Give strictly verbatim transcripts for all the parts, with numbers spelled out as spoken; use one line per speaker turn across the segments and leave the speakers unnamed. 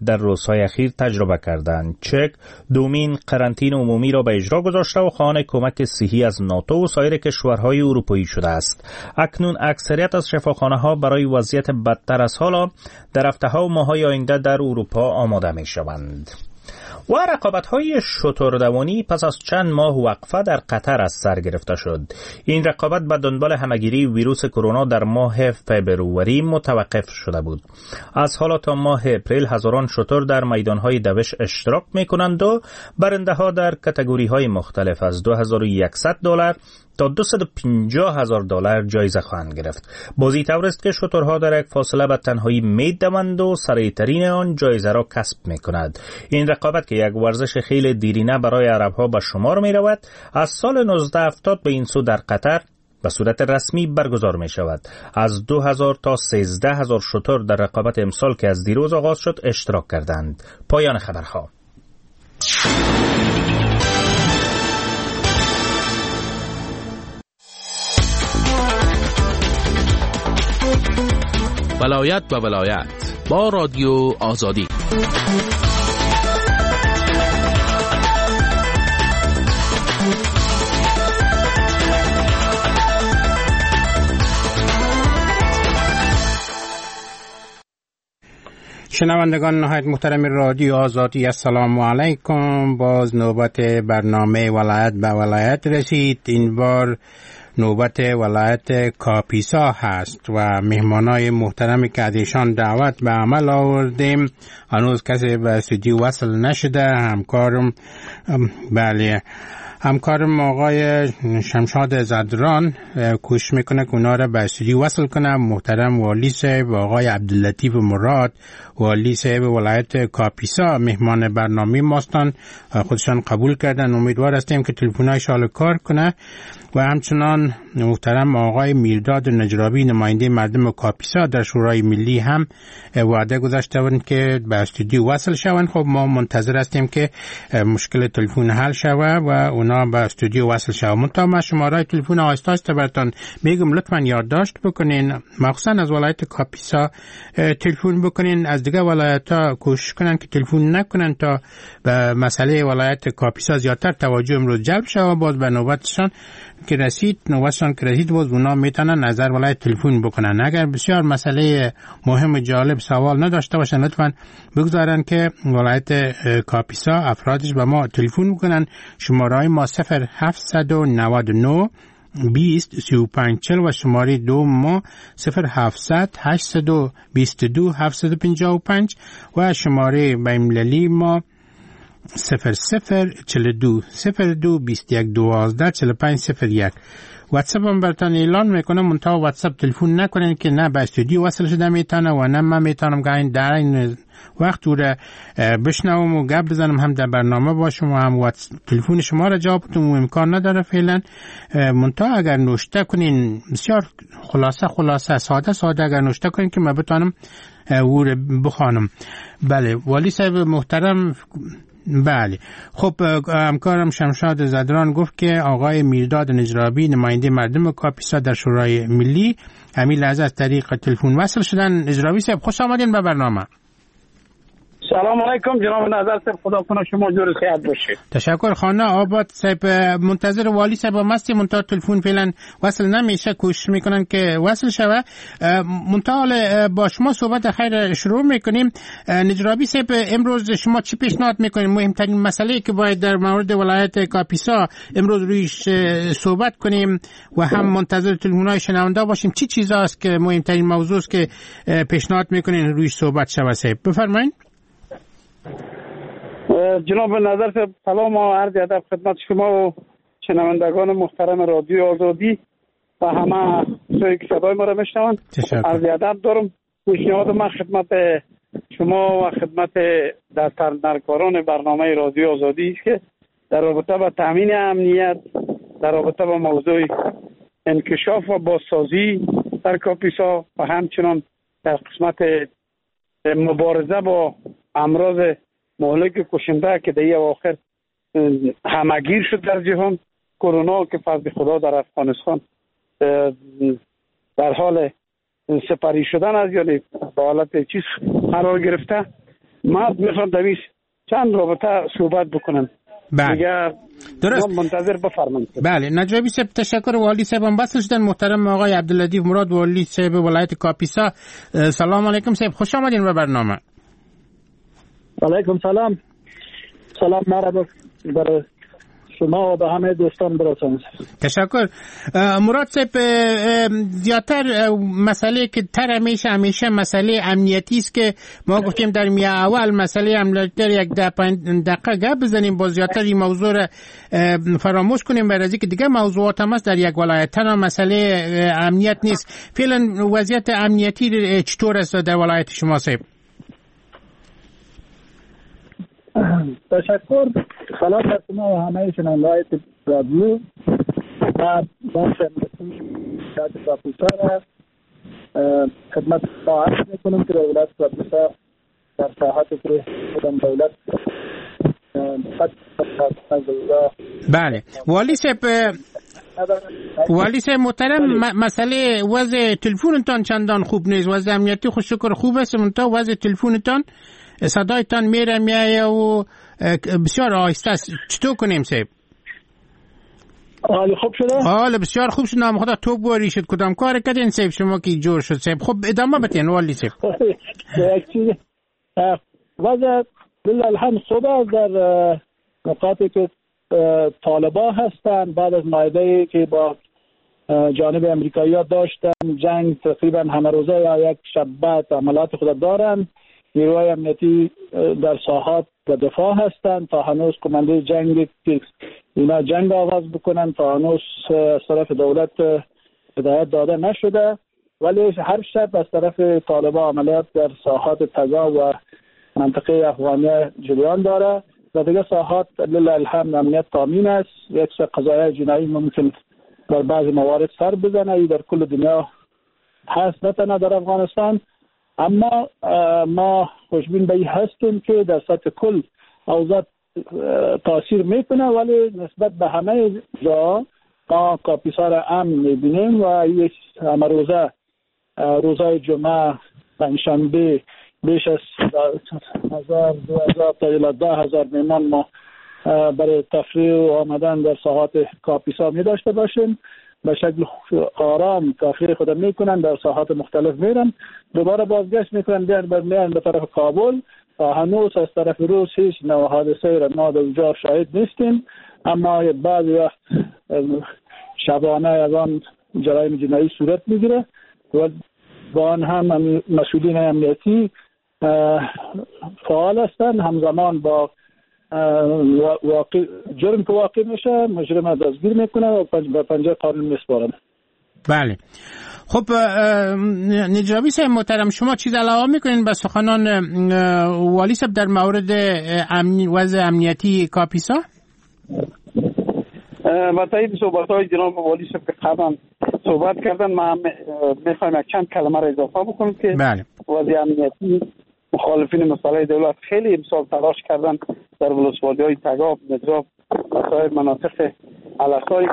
در روزهای اخیر تجربه کردند. چک دومین قرنطینه عمومی را به اجرا گذاشته و خواهان کمک صحی از ناتو و سایر کشورهای اروپایی شده است. اکنون اکثریت از شفاخانه‌ها برای وضعیت بدتر از حالا در هفته‌ها و ماه‌های آینده در اروپا آماده می‌شوند. و رقابت‌های شتردوانی پس از چند ماه وقفه در قطر از سر گرفته شد. این رقابت به دنبال همه‌گیری ویروس کرونا در ماه فبروری متوقف شده بود. از حالا تا ماه اپریل هزاران شتر در میدان‌های دوش اشتراک می‌کنند و برنده‌ها در کاتگوری‌های مختلف از دو هزار و صد دلار تا دویست و پنجاه هزار دلار جایزه خواهند گرفت. بازی طور است که شترها در یک فاصله به تنهایی می‌دوند و سریعترین آن جایزه را کسب می‌کند. این رقابت که یک ورزش خیلی دیرینه برای عرب‌ها به شمار می‌رود، از سال نوزده هفتاد به این سو در قطر به صورت رسمی برگزار می شود. از دو هزار تا سیزده هزار شتر در رقابت امسال که از دیروز آغاز شد اشتراک کردند. پایان خبرها.
ولایت و ولایت با رادیو آزادی.
شنوندگان نهایت محترم رادیو آزادی، السلام علیکم. باز نوبت برنامه ولایت به ولایت رسید. این بار نوبت ولایت کاپیسا هست و مهمانای محترمی که از ایشان دعوت به عمل آوردیم هنوز کسی به استودیو وصل نشده. همکارم بله همکارم آقای شمشاد زدران کوشش میکنه که اونا را به استودیو وصل کنه. محترم والی صاحب آقای عبداللطیف مراد والی صاحب ولایت کاپیسا مهمان برنامه ماستان، خودشان قبول کردن. امیدوار هستیم که تلفن‌هایشان کار کنه. و همچنان محترم آقای میرداد نجرابی نماینده مردم کاپیسا در شورای ملی هم وعده گذاشته بودند که به استودیو وصل شوند. خب ما منتظر هستیم که مشکل تلفن حل شود و اونا به استودیو وصل شوند. منتها ما شماره تلفن آهسته آهسته براتون میگم، لطفاً یادداشت بکنین، مخصوصا از ولایت کاپیسا تلفن بکنین. از دیگه ولایت‌ها کوشش کنن که تلفن نکنن تا به مسئله ولایت کاپیسا زیادتر توجه امروز جلب شود. باز به نوبتشان که رسید نوبتشان که رسید باز اونا میتونن نظر ولایت تلفن بکنن. اگر بسیار مسئله مهم جالب سوال نداشته باشن لطفاً بگذارن که ولایت کاپیسا افرادش به ما تلفن بکنن. شماره های ما صفر هفتصد و نود و نه بیست سی و پنج چهل و شماره دو ما صفر هفتصد هشتصد و بیست و دو هفتصد و پنجاه و پنج و شماره بین‌المللی ما صفر صفر چهل و دو صفر دو بیست و یک دوازده چهل و پنج صفر یک. واتساپ هم براتون اعلان میکنم، منتها واتساپ تلفن نکنین که نه به استودیو وصل شده میتونه و نه من میتونم که این در این وقت رو بشنوم و گپ بزنم، هم در برنامه باشم و هم تلفن شما را جواب بدم و امکان نداره فعلا. منتها اگر نوشته کنین بسیار خلاصه خلاصه ساده ساده اگر نوشته کنین که من بتونم او رو بخوانم. بله والی صاحب محترم. بله خب همکارم شمشاد زدران گفت که آقای میرداد نجرابی نماینده مردم کاپیسا در شورای ملی همین لحظه از طریق تلفن وصل شدن. نجرابی صاحب خوش آمدین به برنامه.
سلام علیکم جناب نظر صاحب، خدا کنه شما جور صحت باشید.
تشکر. خانه آباد صاحب منتظر والی صاحب هستی، منتها تلفن فعلا وصل نمیشه، کوشش میکنن که وصل شوه. منتها با شما صحبت خیر شروع میکنیم. نجرابی صاحب امروز شما چی پیشنهاد میکنین؟ مهمترین مسئله که باید در مورد ولایت کاپیسا امروز رویش صحبت کنیم و هم منتظر تلفن‌های شنونده باشیم، چی چیزاست که مهمترین موضوع است که پیشنهاد میکنین رویش صحبت شوه؟ صاحب بفرمایید.
جناب نظر صاحب سلام و عرض ادب خدمت شما و شنوندگان محترم رادیو آزادی و همه سوی که صدای ما را میشنوند. عرض ادب دارم. پیشنهاد من خدمت شما و خدمت دستاندرکاران برنامه رادیو آزادی است که در رابطه با تامین امنیت، در رابطه با موضوع انکشاف و بازسازی در کاپیسا و همچنان در قسمت مبارزه با امراض مهلک کشنده که در اواخر همگیر شد در جهان، کرونا که فضل خدا در افغانستان در حال سپری شدن از یعنی به حالت چیز قرار گرفته، ما میخوام دویش چند رابطه صحبت بکنم.
بله درست،
منتظر بفرمایید.
بله نجابی صاحب تشکر. والی صاحب هم بس شدن. محترم آقای عبداللطیف مراد والی صاحب ولایت کاپیسا، سلام علیکم صاحب، خوش آمدین به برنامه.
علیکم سلام. سلام مرحبا برای شما و به همه دوستان برسانید.
تشکر. مراد صاحب، زیادتر مسئله که تر همیشه همیشه مسئله امنیتی است که ما گفتیم در میه اول مسئله امنیتی در یک دقیقه گپ بزنیم، با زیادتر این موضوع را فراموش کنیم برای اینکه دیگه موضوعات هم است در یک ولایت، تنها مسئله امنیت نیست. فعلا وضعیت امنیتی چطور است در ولایت شما صاحب؟
تشکر. سلام بر شما و همه شنونده‌های رادیو. بعد بخش امنیتی شهر کاپیسا را خدمت با عرض میکنم که دولت کاپیسا در ساحت که خودم دولت
بله. والی صاحب والی صاحب محترم، مسئله وضع تلفنتان چندان خوب نیست. وضع امنیتی خوش شکر خوب است، منتها وضع تلفنتان صدایتان میره میایه و بسیار آهسته است. چطور کنیم صاحب؟
حال خوب شده؟
حال بسیار خوب شد. نام خدا تو باری شد. کدام کار کردین صاحب شما که جور شد صاحب؟ خب ادامه بتین والی صاحب.
یک چیز وضع بالله الحمد خوب است در نقاطی که طالبا هستن. بعد از مایده‌ای که با جانب امریکایی‌ها داشتن جنگ تقریبا همه روزه یا یک شب بعد عملات خود دارن. نیروهای امنیتی در ساحات و دفاع هستند تا هنوز کمانده جنگ که اینا جنگ آغاز بکنن تا هنوز از طرف دولت هدایت داده نشده، ولی هر شب از طرف طالبان عملیات در ساحات تزا و منطقه افغانیه جریان داره و دیگه ساحات لله الحمد امنیت تامین است. یک سری قضایای جنایی ممکن در بعض موارد سر بزنه، در کل دنیا هست نه تنها در افغانستان. اما ما خوشبین به این هستیم که در سطح کل اوضاع تاثیر میکنه، ولی نسبت به همه جا ما کاپیسا را امن میبینیم و یک همه روزه روزای جمعه پنجشنبه بیش از هزار دو هزار تا الی ده هزار میمان ما برای تفریح و آمدن در ساحات کاپیسا می داشته باشیم. به شکل آرام تفریح خود میکنن، در ساحات مختلف میرن، دوباره بازگشت میکنن بیان بر میان به طرف کابل. و هنوز از طرف روس هیچ نوع حادثه را ما در جا شاهد نیستیم، اما بعضی وقت شبانه از آن جرایم جنایی صورت میگیره و با آن هم مسئولین امنیتی فعال هستند. همزمان با واقع جرم که واقع میشه مجرم دستگیر میکنه و به پنجه قانون میسپارن.
بله. خب نجابی صاحب محترم، شما چیز علاوه میکنین به سخنان والی صاحب در مورد امنی وضع امنیتی کاپیسا؟
با تایید صحبت های جناب والی صاحب که قبلا صحبت کردن، ما میخوایم چند کلمه را اضافه بکنیم که
بله.
وضع امنیتی مخالفین مسئله دولت خیلی امسال تلاش کردن در ولسوالی های تگاب، مدراب و سایر مناطق علفای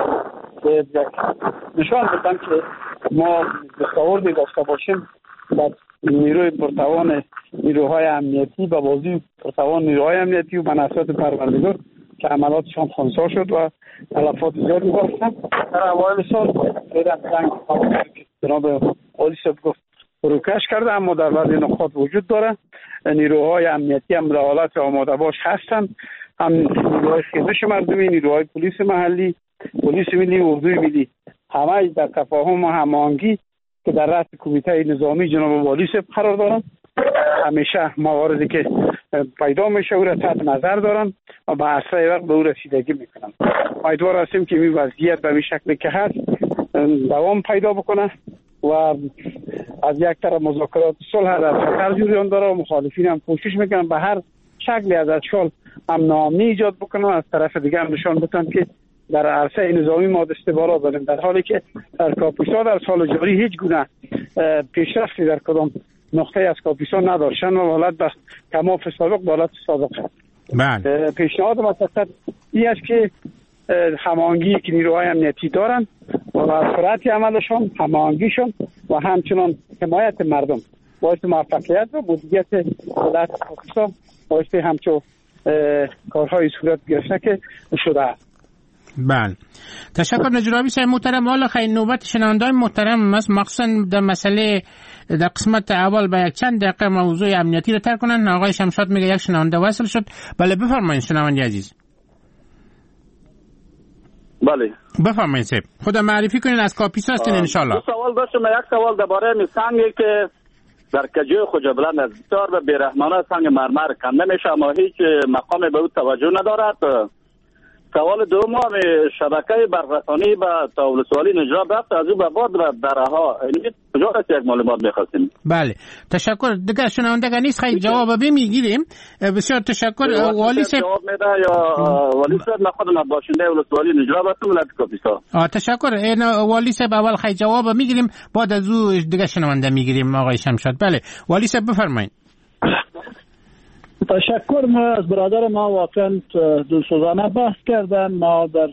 نشان بدن که ما دستاوردی داشته باشیم در نیروی پرتوان نیروهای امنیتی و بازی پرتوان نیروهای امنیتی و مناسبات پروردگار که عملاتشان خنثی شد و تلفات زیادی بافتن. در اوایل سال بیرن جنگ که جناب والی صاحب گفت فروکش کرده، اما در بعضی نقاط وجود داره. نیروهای امنیتی هم در حالت آماده باش هستن، هم نیروهای خیزش مردمی، نیروهای پلیس محلی، پلیس ملی، اردوی ملی، همه در تفاهم و هماهنگی که در رأس کمیته نظامی جناب والی صاحب قرار دارن. همیشه مواردی که پیدا میشه او را تحت نظر دارن و به اسرع وقت به او رسیدگی میکنن. امیدوار هستیم که این وضعیت به این شکلی که هست دوام پیدا بکنه و از یک طرف مذاکرات صلح در خطر جریان داره و مخالفین هم کوشش میکنن به هر شکلی از اشکال امن و امنی ایجاد بکنن، از طرف دیگه هم نشان بدن که در عرصه نظامی ما دست بالا داریم، در حالی که در کاپیسا در سال جاری هیچ گونه پیشرفتی در کدام نقطه از کاپیسا نداشتن و حالت به کماف سابق به حالت سابق هست.
بله.
پیشنهاد متاسف این است که هماهنگی که نیروهای امنیتی دارن و سرعت عملشون، هماهنگیشون و همچنان حمایت مردم باعث موفقیت و مدیریت ولایت کاپیسا باعث همچو کارهای صورت گرفته که شده است.
بله تشکر نجرابی صاحب محترم. حالا خیلی نوبت شنوندگان محترم مخصوصا در مسئله در قسمت اول با یک چند دقیقه موضوع امنیتی رو تر کنن. آقای شمشاد میگه یک شنونده وصل شد. بله بفرمایید شنونده عزیز.
بله
بفرمایید صاحب خدا معرفی کنین از کاپیسا هستین ان شاء الله.
دو سوال داشتم. یک سوال درباره می سنگی که در کجای خوجا بلند از بسیار به بیرحمانه سنگ مرمر کنده میشه اما هیچ مقام به او توجه ندارد. سوال دوم هم شبکه برقراری به ولسوالی نجراب رفت از او به بعد و درها این کجا است یک معلومات می‌خواستیم.
بله تشکر. دیگه شنوندگان نیست خیلی جواب میگیریم. بسیار تشکر. والی صاحب جواب
میده یا والی صاحب من خودم باشنده ولسوالی نجراب هستم ولایت کاپیسا.
آ تشکر. این والی صاحب اول خیلی جواب میگیریم بعد از او دیگه شنونده میگیریم آقای شمشاد. بله والی صاحب بفرمایید.
تشکر. ما از برادر ما واقعا دلسوزانه بحث کردن. ما در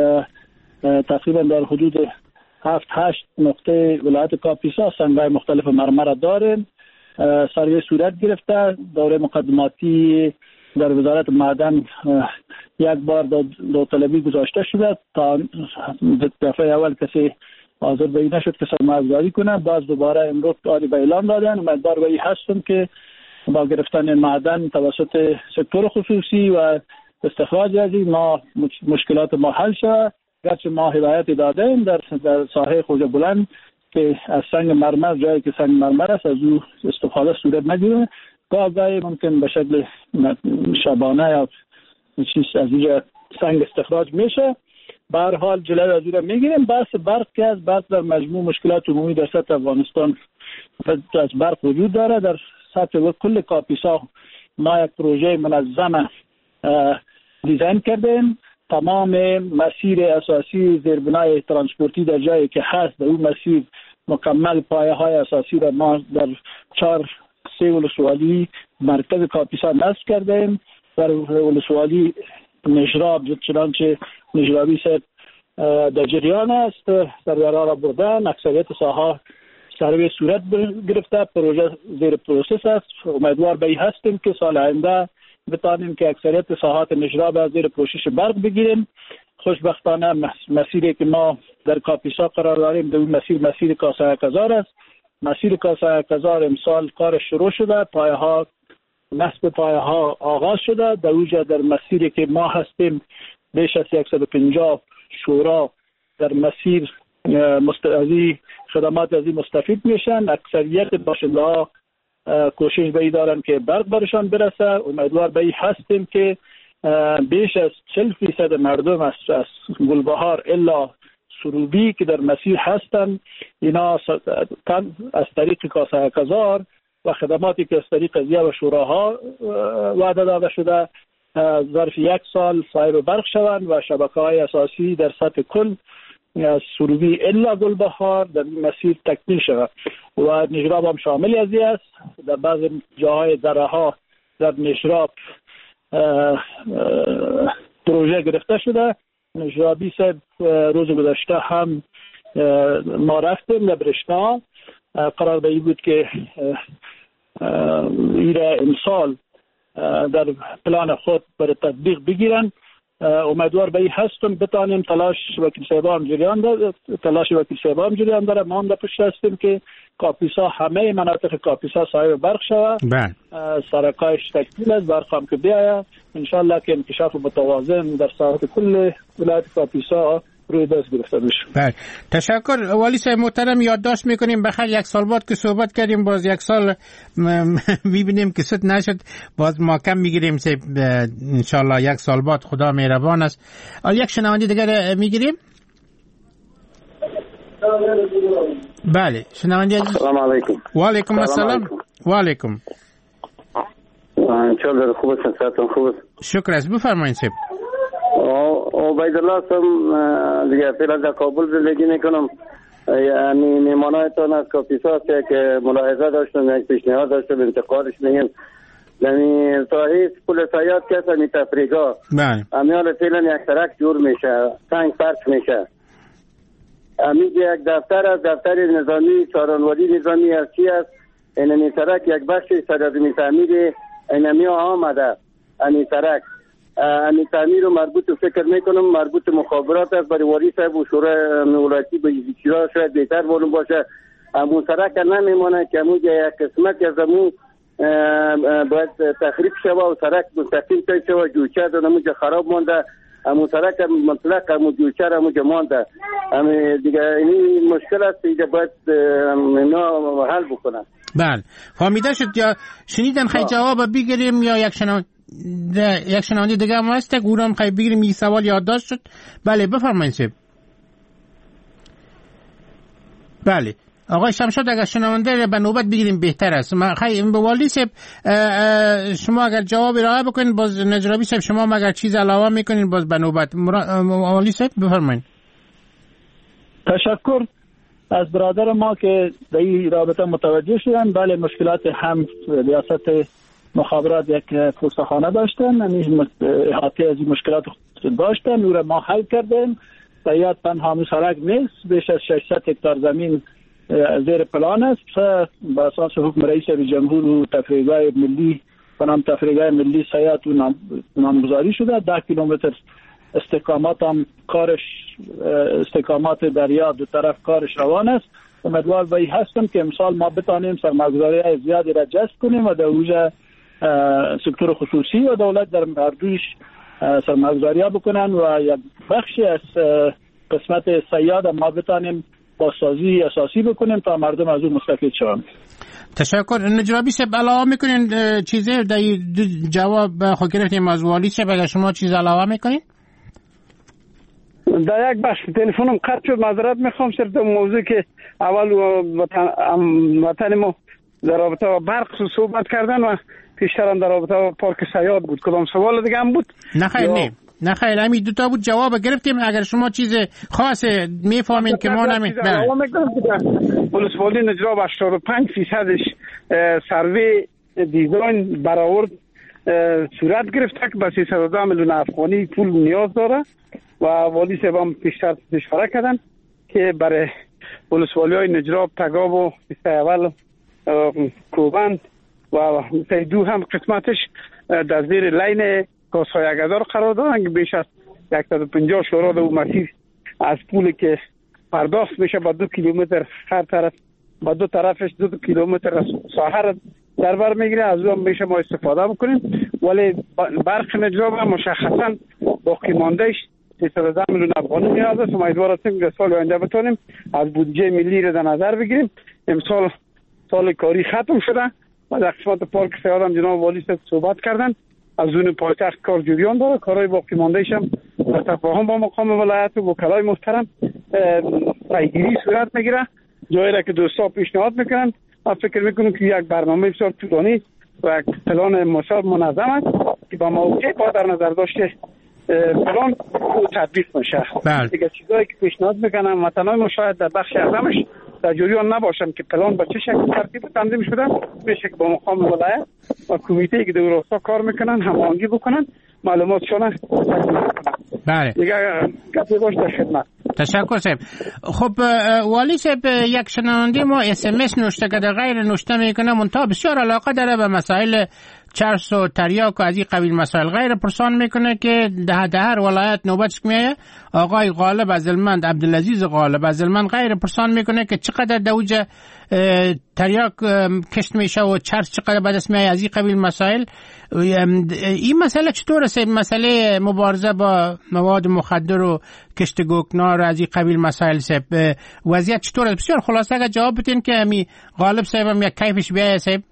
تقریبا در حدود هفت هشت نقطه ولایت کاپیسا سنگ‌های مختلف مرمر داریم. سروی صورت گرفته. دوره مقدماتی در وزارت معدن یک بار داوطلبی گذاشته شده تا دفعه اول کسی حاضر به این نشد که سرمایه‌گذاری کنه. باز دوباره امروز آری به اعلام دادن. امیدوار به این هستم که با گرفتن معدن توسط سکتور خصوصی و استخراج از این ما مشکلات ما حل شود. گرچه ما هدایت دادیم در در ساحه خوجا بلند که از سنگ مرمر جایی که سنگ مرمر است از او استفاده صورت نگیره. گاهی ممکن به شکل شبانه یا چیز از اینجا سنگ استخراج میشه. به هر حال جلوی از او میگیریم. بحث برق که از برق در مجموع مشکلات عمومی در سطح افغانستان از برق وجود داره. در سطح و کل کاپیسا ما یک پروژه منظم دیزاین کردیم. تمام مسیر اساسی زیربنای ترانسپورتی در جایی که هست در اون مسیر مکمل پایه های اساسی را ما در چهار سه ولسوالی مرکز کاپیسا نصب کردیم. در ولسوالی نجراب چنانچه نجرابی صاحب در جریان است در درها را بردن. اکثریت ساحه سروی صورت گرفته. پروژه زیر پروسس است. امیدوار به این هستیم که سال آینده بتانیم که اکثریت ساحات نجراب از زیر پوشش برق بگیریم. خوشبختانه مسیری که ما در کاپیسا قرار داریم در اون مسیر مسیر کاسه هزار است. مسیر کاسه هزار امسال کار شروع شده. پایه ها نصب پایه ها آغاز شده. در اوجه در مسیری که ما هستیم بیش از صد و پنجاه شورا در مسیر مستعزی خدمات از این مستفید میشن. اکثریت باشنده ها کوشش به این دارن که برق برشان برسه. امیدوار به این هستیم که بیش از چهل فیصد مردم از گلبهار الا سروبی که در مسیر هستن اینا از طریق کاسه هزار و خدماتی که از طریق ضیا و شوراها وعده داده شده ظرف یک سال صاحب برق شوند و شبکه‌های اساسی در سطح کل از سروبی الا گلبهار در این مسیر تکمیل شود و نجراب هم شامل از این است. در بعض جاهای درها در نجراب پروژه گرفته شده. نجرابی صاحب روز گذشته هم ما رفتیم در برشنا. قرار به این بود که ایره امسال در پلان خود برای تطبیق بگیرن. امیدوار به این هستم بتانیم. تلاش وکیل صاحبان جریان داره. تلاش وکیل صاحبان جریان داره. ما هم در پشت هستیم که کاپیسا همه مناطق کاپیسا صاحب برق شود. سرکایش تکمیل است. برق هم که بیاید انشالله که انکشاف متوازن در ساحت کل ولایت کاپیسا روی دست گرفته بشه.
بله تشکر. والی صاحب محترم یادداشت میکنیم بخیر یک سال بعد که صحبت کردیم باز یک سال میبینیم که ست نشد باز ما کم میگیریم انشالله یک سال بعد خدا مهربان است. یک شنونده دیگر میگیریم. بله شنونده عزیز.
سلام علیکم.
و علیکم السلام. و علیکم.
چطور خوب هستید؟ خوب.
شکر است. بفرمایید صاحب.
عبیدالله هستم دیگه فعلا در کابل زندگی میکنم. یعنی میمانایتان از کاپیسا هست که ملاحظه داشتم یک پیشنهاد داشتم انتقادش میگم یعنی صاحب پول سیاد که همی تفریقا امیال فعلا یک سرک جور میشه سنگ پرچ میشه. امیج یک دفتر از دفتر نظامی چارانوادی نظامی از چی است این سرک یک بخش صدر تعمیر اینمی آمده این سرک این تعمیر رو مربوط فکر میکنم مربوط مخابرات است برای والی صاحب و شورای ولایتی به چیزا شاید بهتر معلوم باشه. امون سرک نمیمونه که امون یک قسمت از امون باید تخریب شوه و سرک مستقیم تای شوه جوچه دون امون خراب مانده. امون سرک مطلق امون جوچه را امون مانده. امون دیگه این مشکل است دیگه باید اینا حل بکنن.
بله فهمیده شد. یا شنیدن خیلی جواب بگیریم یا یک شنون یک شنونده دیگه هم هست که او را هم خیلی بگیریم. این سوال یادداشت شد. بله بفرمایید سیب. بله آقای شمشاد اگر شنونده به نوبت بگیریم بهتر است. من خیلی به والی صاحب شما اگر جواب ارائه بکنید باز نجرابی صاحب شما اگر چیز علاوه میکنین باز به نوبت والی صاحب بفرمایید.
تشکر از برادر ما که در این رابطه متوجه شدن. بله مشکلات هم ریاست مخابرات یک پوستخانه داشتن، این احاطه از این مشکلات داشتن، او را ما حل کردیم. سیاد پنهامو سرک نیست، بیش از ششصد هکتار زمین زیر پلان است. با اساس حکم رئیس جمهور و تفریحگاه ملی و نام تفریحگاه ملی سیاد و نامگذاری شده. ده کیلومتر استحکامات هم کارش استحکامات دریا دو طرف کارش روان است. امیدوار به این هستم که امسال ما بتانیم سرمایه‌گذاری زیادی را جذب کنیم و در اوج سکتور خصوصی و دولت در مردوش سرمایه‌گذاری بکنن و یک بخشی از قسمت سیاد ما بتانیم بازسازی اساسی بکنیم تا مردم از اون مستفید شوند.
تشکر. نجرابی صاحب علاوه میکنین چیزی در جواب خود گرفتیم از والی صاحب اگر شما چیز علاوه میکنین؟
در یک بخش تلفنم قطع شد، معذرت میخوام. صرف موضوع که اول وطن, وطن ما در رابطه با برق صحبت کردن و پیشترم در رابطه با پارک سیاد بود. کدام سوال دیگه هم بود؟
نه خیر نه نه خیر همین دو تا بود جواب گرفتیم. اگر شما چیز خاصه میفهمین که ما نمی
ولسوالی نجراب هشتاد و پنج فیصدش سروی دیزاین برآورد صورت گرفته که به سیصد و ده میلیون افغانی پول نیاز داره و والی صاحب هم پیشتر اشاره کردن که برای ولسوالی های نجراب، تگاب و بیست اول کوبند و دو هم قسمتش در زیر لین کاسهای اگدار قرار دارن که بیش از صد و پنجاه شوراد و مسیر از پولی که پرداخت میشه با دو کیلومتر هر طرف با دو طرفش دو, دو کیلومتر ساحه در بر میگیره. از اون میشه ما استفاده بکنیم. ولی برق نجراب هم مشخصا باقی ماندهش سیصد و ده میلیون افغانی نیاز است. امیدوار هستیم که سال آینده بتونیم از بودجه ملی را در نظر بگیریم. امسال سال کاری ختم شده و در قسمت پارک سیاد هم جناب والی صاحب صحبت کردن. از اون پایتخت کار جریان داره. کارهای باقی ماندهش هم در تفاهم با مقام ولایت و وکلای محترم پیگیری صورت میگیره. جایی را که دوستا پیشنهاد میکنن من فکر میکنم که یک برنامه بسیار طولانی و یک پلان مسار منظم است که با موقع با در نظر داشته پلان تطبیق میشه. دیگه چیزایی که پیشنهاد میکنن مثلا ما شاید در بخش اعظمش در جریان نباشم که پلان با چه شکل ترتیب تنظیم شده میشه که با مقام ولایت و کمیته که در راستا کار میکنن هماهنگی بکنن معلوماتشون.
بله
دیگه گپی باش در خدمت.
تشکر صاحب. خب والی صاحب یک شنونده ما اس ام اس نوشته که در غیر نوشته میکنه منتها بسیار علاقه داره به مسائل چرس و تریاک و از این قبیل مسائل. غیر پرسان میکنه که ده ده هر ولایت نوبتش میایه آقای غالب از المند عبدالعزیز غالب از المند غیر پرسان میکنه که چقدر دوج تریاک کشت میشه و چرس چقدر به دست میایه از این قبیل مسائل. این مسئله چطور است؟ مسئله مبارزه با مواد مخدر و کشت گوکنار از این قبیل مسائل صاحب وضعیت چطور است؟ بسیار خلاصه اگه جواب بدین که امی غالب صاحب هم یک کیفش بیایه صاحب.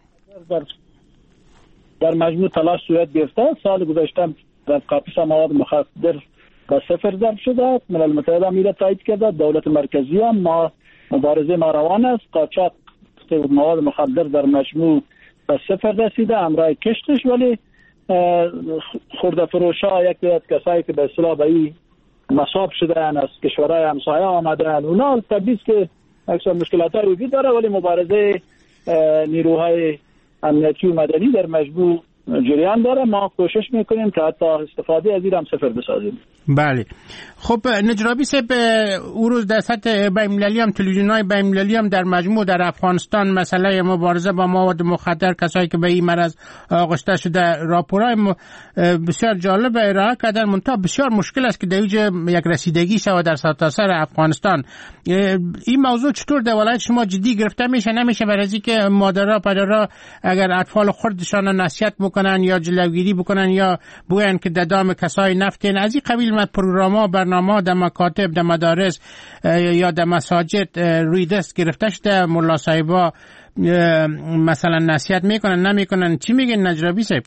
در مجموع تلاش صورت گرفته. سال گذشته در کاپیسا مواد مخدر به صفر ضرب شده. ملل متحد هم را تایید کرده. دولت مرکزی هم ما مبارزه ما روان است. قاچاق مواد مخدر در مجموع به صفر رسیده همراه کشتش. ولی خرده فروشا یک دیت کسایی که به اصطلاح به این مصاب شدن از کشورهای همسایه آمدن اونا طبیعی که اکثر مشکلات وجود داره ولی مبارزه نیروهای امنیتی و مدنی در مجموع جریان داره. ما کوشش میکنیم که حتی استفاده از این هم صفر بسازیم.
بله. خب نجرابی صاحب، او روز در سطح بین‌المللی هم تلویزیون‌های بین‌المللی هم در مجموع در افغانستان مسئله مبارزه با مواد مخدر، کسایی که به این مرض آغشته شده، راپورهای بسیار جالب ارائه کردن. منتها بسیار مشکل است که در اینجا یک رسیدگی شود در سرتاسر افغانستان. این موضوع چطور در ولایت شما جدی گرفته میشه؟ نمیشه برای اینکه مادرها پدرها اگر اطفال خودشان نصیحت بکنن یا جلوگیری بکنن یا بگن که در دام کسای نفتین، از این قبیل مد پروگرام‌ها برنامه‌ها در مکاتب، در مدارس یا در مساجد روی دست گرفته شده، ملا صاحبا مثلا نصیحت میکنن نمیکنن، چی میگن نجرابی صاحب؟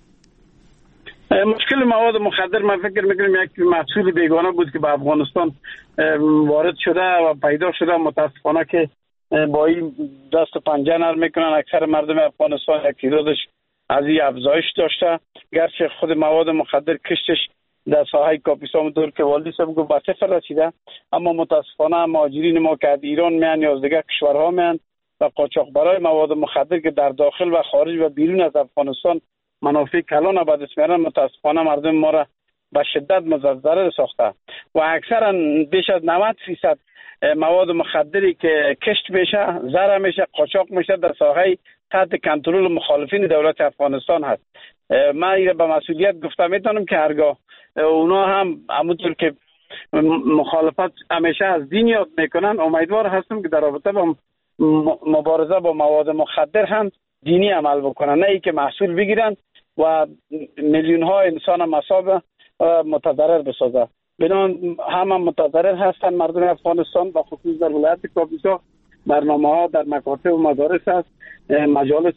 مشکل مواد مخدر من فکر میکنم یک محصول بیگانه بود که به افغانستان وارد شده و پیدا شده. متاسفانه که با این دست و پنجه نرم میکنن. اکثر مردم افغانستان یک تعدادش از این افزایش داشته، گرچه خود مواد مخدر کشتش در ساحه کاپیسا دور که والدی صاحب گفت به صفر رسیده، اما متاسفانه مهاجرین ما که از ایران میان یا از دیگر کشورها میان و قاچاقبرای مواد مخدر که در داخل و خارج و بیرون از افغانستان منافع کلان به دست میارن، متاسفانه مردم ما را به شدت مضرر ساخته و اکثرا بیش از نود فیصد مواد مخدری که کشت میشه، زر میشه، قاچاق میشه، در ساحه تحت کنترل مخالفین دولت افغانستان هست. من این به مسئولیت گفته میتونم که هرگاه اونا هم همونطور که مخالفت همیشه از دین یاد میکنن، امیدوار هستم که در رابطه با مبارزه با مواد مخدر هم دینی عمل بکنن، نه ای که محصول بگیرن و میلیون ها انسان مصاب متضرر بسازه. بنان همه متضرر هستن مردم افغانستان و خصوص در ولایت کاپیسا. برنامه ها در مکاتب و مدارس هست، مجالس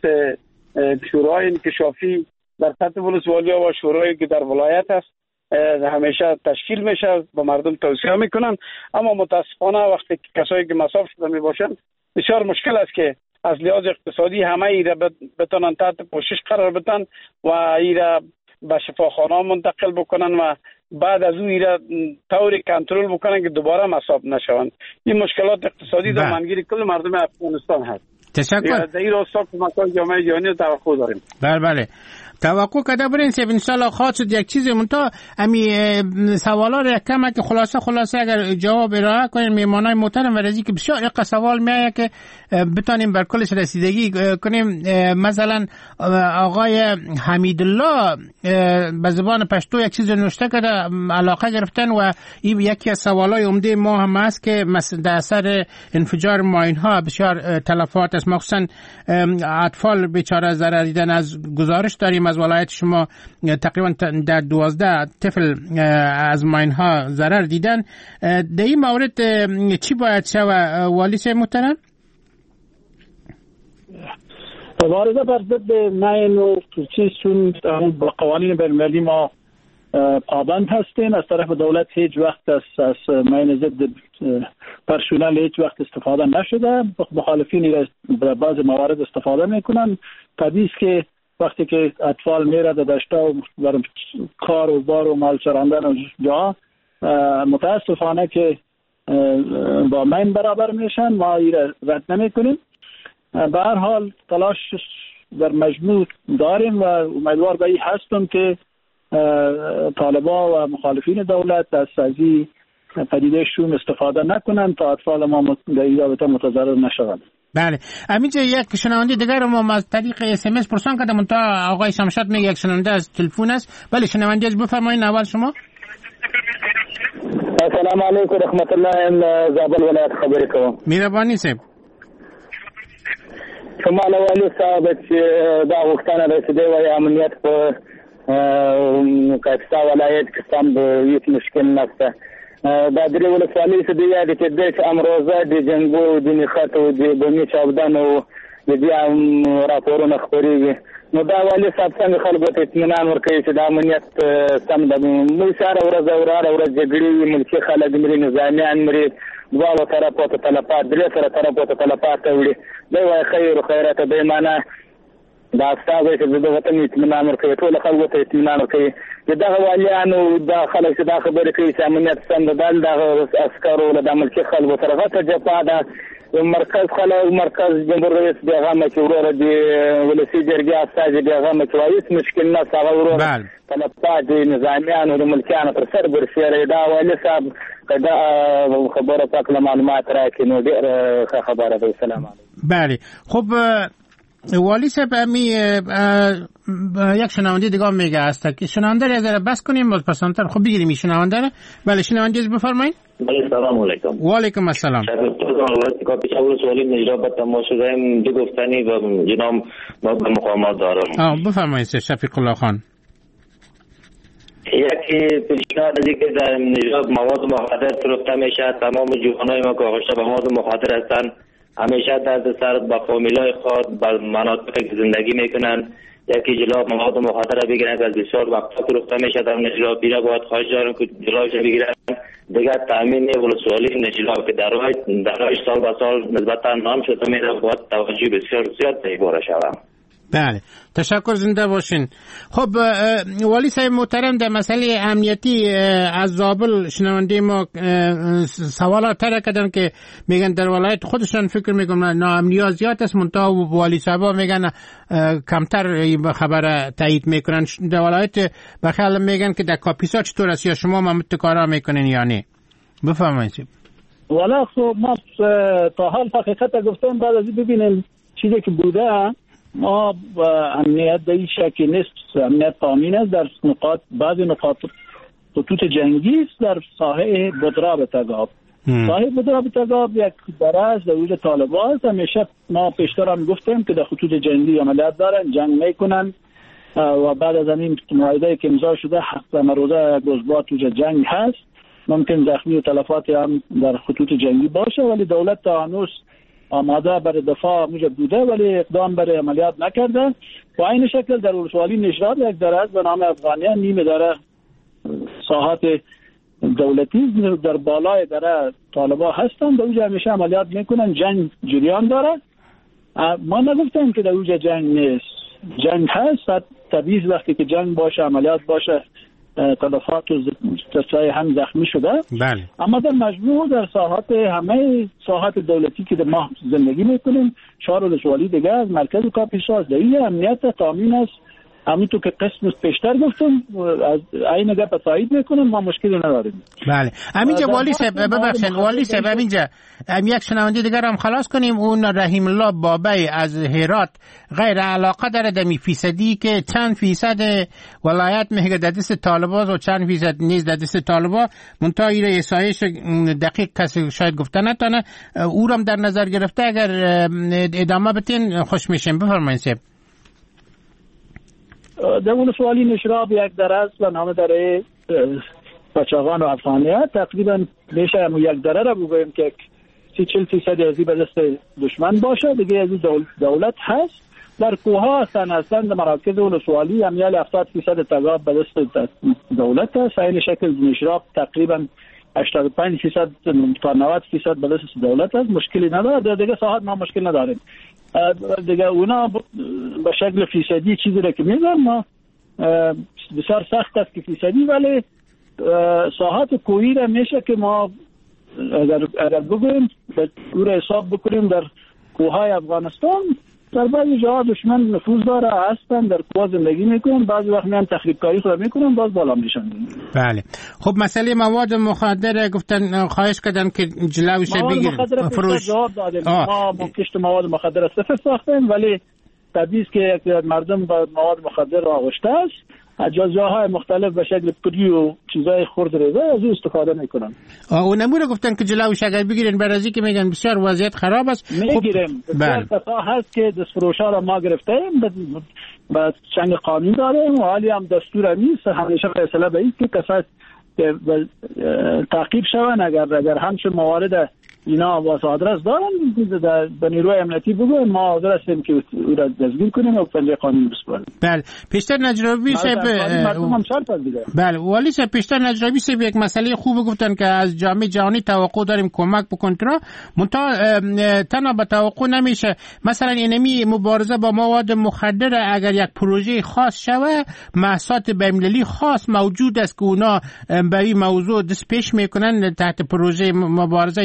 شورای انکشافی در سطح ولسوالی‌ها و شورایی که در ولایت هست همیشه تشکیل میشه، با مردم توصیه میکنن. اما متاسفانه وقتی کسایی که مصاب شده میباشن بسیار مشکل است که از لحاظ اقتصادی همه ایره بتونن تحت پوشش قرار بدن و ایره به شفاخانه منتقل بکنن و بعد از اون ایره طوری کنترل بکنن که دوباره مصاب نشوند. این مشکلات اقتصادی در منگیر کل مردم افغانستان هست.
تشکر.
در این راستا کمک‌های جامعه جهانی توقع داریم.
بله بله. توقع کده برین سیب انشالله خواهد شد یک چیزی منطقه امی سوالا رو یک کم که خلاصه خلاصه اگر جواب ارائه کنین میمانای محترم و رزی که بسیار یک سوال میایه که بتانیم بر کلش رسیدگی کنیم. مثلا آقای حمیدالله به زبان پشتو یک چیز نوشته کرده، علاقه گرفتن و این یکی از سوالای عمده ما هم است که در اثر انفجار ماین ها بسیار تلفات است، مخصوصا اطفال بیچاره ضرر دیدن. از گزارش داریم از ولایت شما تقریبا در دوازده طفل از ماین ها ضرر دیدن. در این مورد چی باید شود والی صاحب محترم؟
مبارزه بر ضد ماین و چون با قوانین بین‌المللی ما پابند هستیم. از طرف دولت هیچ وقت از از ماین ضد پرسونل هیچ وقت استفاده نشده. مخالفین در بعض موارد استفاده میکنن. طبیعی است که وقتی که اطفال میره در دشتا و برای کار و بار و مال چراندن و جا، متاسفانه که با مین برابر میشن. ما این رد نمی کنیم. به هر حال تلاش در مجموع داریم و امیدوار به این هستم که طالبا و مخالفین دولت از سازی پدیده شوم استفاده نکنن تا اطفال ما در این رابطه متضرر نشوند.
بله. همینجا یک شنونده دیگر رو ما از طریق اس ام اس پرسان کردم، تا آقای شمشاد میگه یک شنونده از تلفن است. بله شنونده از بفرمایید. اول شما.
السلام علیکم رحمت الله. زابل ولایت خبری کوم.
مهربانی صاحب.
شما والی صاحب چې دا غوښتنه رسیدې وای امنیت په کاپیسا ولایت کې سم هیڅ مشکل نشته. دا درې ولسوالۍ چې دی یاد کې د امروزه د جنګو د نخټو د بمی چاودنو د دې راپورونه خبرېږي. نو دا والی صاحب څنګه خلکو ته اطمینان ورکوي چې د امنیت سم ده؟ موږ سره ورځ وراره ورځ جګړې ملکي خلک مري، نظامیان مري، دواړو طرفو ته تلفات، درې سره طرفو ته تلفات وړي. دی وایي خیر خیرات دی معنا دا استاد چې د وطن اطمینان ورکوي، ټول خلکو ته اطمینان ورکوي. د دغه والیانو دا خلک چې دا خبرې کوي چې امنیت سم ده، دغه عسکرو له د ملکي خلکو سره غټه جفا ده. مرکز خلا مرکز جمهور رئیس بیغامه که ورور دی ولسی جرگی استاذ بیغامه که هیڅ مشکل نه سره ورور طلبات نظامیان او ملکیان پر سر برسیره دا ولی صاحب کدا خبره پاک معلومات راکې نو ډېر خبره ده. سلام علیکم.
بله خب والی صاحب امی یک شنونده دیگه میگه است که شنونده را ذره بس کنیم باز پسانتر خب بگیریم این شنونده را. بله شنونده از بفرمایید.
بله سلام علیکم.
و علیکم السلام.
شکر پیشاور سوالی نجرا به تماشا داریم دو گفتنی و جناب مقامات دارم.
آه بفرمایید شفیق الله خان.
یکی پیشنهاد از اینکه در نجراب مواد مخدر فروخته میشه، تمام جوانای ما که آغشته به مواد مخدر هستند همیشه درد سر با فامیلای خود با مناطقی که زندگی میکنن یکی جلو مواد مخدر بگیرن که از بسیار وقتا فروخته میشه در نجراب بیره باید خواهش دارم که جلوش بگیرن. دیگر تامین ولسوالی نجراب که در راه سال به سال نسبتا نام شده میره باید توجه بسیار زیاد بهش شود.
بله تشکر زنده باشین. خب والی صاحب محترم در مسئله امنیتی از زابل شنونده ما سوالات تر کردن که میگن در ولایت خودشان فکر میکنن ناامنی زیاد است منتها والی صاحب میگن کمتر خبر تایید میکنن. در ولایت بخیال میگن که در کاپیسا چطور است یا شما ممت کارا میکنین یا نه؟ بفرمایید.
والا خب ما تا حال حقیقت گفتم بعد از ببینیم چیزی که بوده ما امنیت در این شکل نیست. امنیت تامین است در نقاط بعضی نقاط خطوط جنگی است در ساحه بدراب تگاب. ساحه بدراب تگاب یک دره در وجود طالبان است. همیشه ما پیشتر هم گفتیم که در خطوط جنگی عملیات دارن جنگ میکنن و بعد از این معاهده که امضا شده حق مروزه گزبات وجود جنگ هست. ممکن زخمی و تلفات هم در خطوط جنگی باشه ولی دولت تا هنوز آماده برای دفاع موجب بوده ولی اقدام برای عملیات نکرده. و این شکل در ولسوالی نجراب یک دره است به نام افغانیه نیمه دره ساحات دولتی در بالای دره طالبا هستن. در اونجا همیشه عملیات میکنن جنگ جریان داره. ما نگفتیم که در اونجا جنگ نیست، جنگ هست. طبیعی وقتی که جنگ باشه عملیات باشه تلفات و کسای هم زخمی شده.
بله. اما
در مجموع در ساحات همه ساحات دولتی که ما زندگی میکنیم چهار ولسوالی دیگه از مرکز کاپیسا است. این امنیت تامین است. همونطور که قسم پیشتر گفتم از این گپ تایید میکنم ما مشکلی نداریم.
بله همینجا والی صاحب ببخشید والی صاحب همینجا هم یک شنونده دیگر هم خلاص کنیم. اون رحیم الله بابی از هرات غیر علاقه داره دمی فیصدی که چند فیصد ولایت میگه در دست طالبان و چند فیصد نیز در دست طالبان منتها این اسایش دقیق کسی شاید گفته نتونه. او هم در نظر گرفته اگر ادامه بتین خوش میشیم. بفرمایید صاحب.
در ولسوالی نجراب یک دره است به نام دره قاچاقان و افغانیت. تقریبا میشه هم یک دره را بگوییم که سی چل فیصد از این به دست دشمن باشه دیگه از دول دولت هست. در کوها هستن هستن در مراکز ولسوالی همیال هفتاد فیصد تگاب به دست دولت هست. این شکل نجراب تقریبا هشتاد و پنج فیصد تا نود فیصد به دست دولت هست. مشکلی نداره. در دیگه ساحات ما مشکل نداریم دیگه. اونا به شکل فیصدی چیزی را که میگن ما بسیار سخت است که فیصدی ولی ساحات کوهی را میشه که ما اگر, اگر بگویم به طور حساب بکنیم در کوههای افغانستان در بعضی جاها دشمن نفوذ داره هستن در کوه زندگی میکنن بعضی وقت میان تخریب کاری خود میکنن باز بالا میشن.
بله خب مسئله مواد مخدر گفتن خواهش کردن که جلوش بگیر
فروش جواب دادیم. ما کشت مواد مخدر صفر ساختیم ولی طبیعی که مردم با مواد مخدر آغشته است از جاهای مختلف به شکل پری و چیزای خرد رضا از او استفاده میکنن.
اون نمونه گفتن که جلوش اگر بگیرن برازی که میگن بسیار وضعیت خراب است.
میگیریم بسیار کسا هست که دست فروشا را ما گرفتیم با چنگ قانون داریم و حالی هم دستور نیست. همیشه فیصله به این که کسا تعقیب شون اگر اگر همچون موارد اینا واسه آدرس دارن به نیروی امنیتی بگویم ما حاضر هستیم که او را دستگیر کنیم و پنجه قانونی بسپاریم.
بله پیشتر نجرابی صاحب بله والی صاحب پیشتر نجرابی صاحب یک مسئله خوب گفتن که از جامعه جهانی توقع داریم کمک بکنه منتها تنها به توقع نمیشه. مثلا اینمی مبارزه با مواد مخدر اگر یک پروژه خاص شوه محصات بین‌المللی خاص موجود است که اونا به این موضوع دست پیش میکنن تحت پروژه مبارزه گپا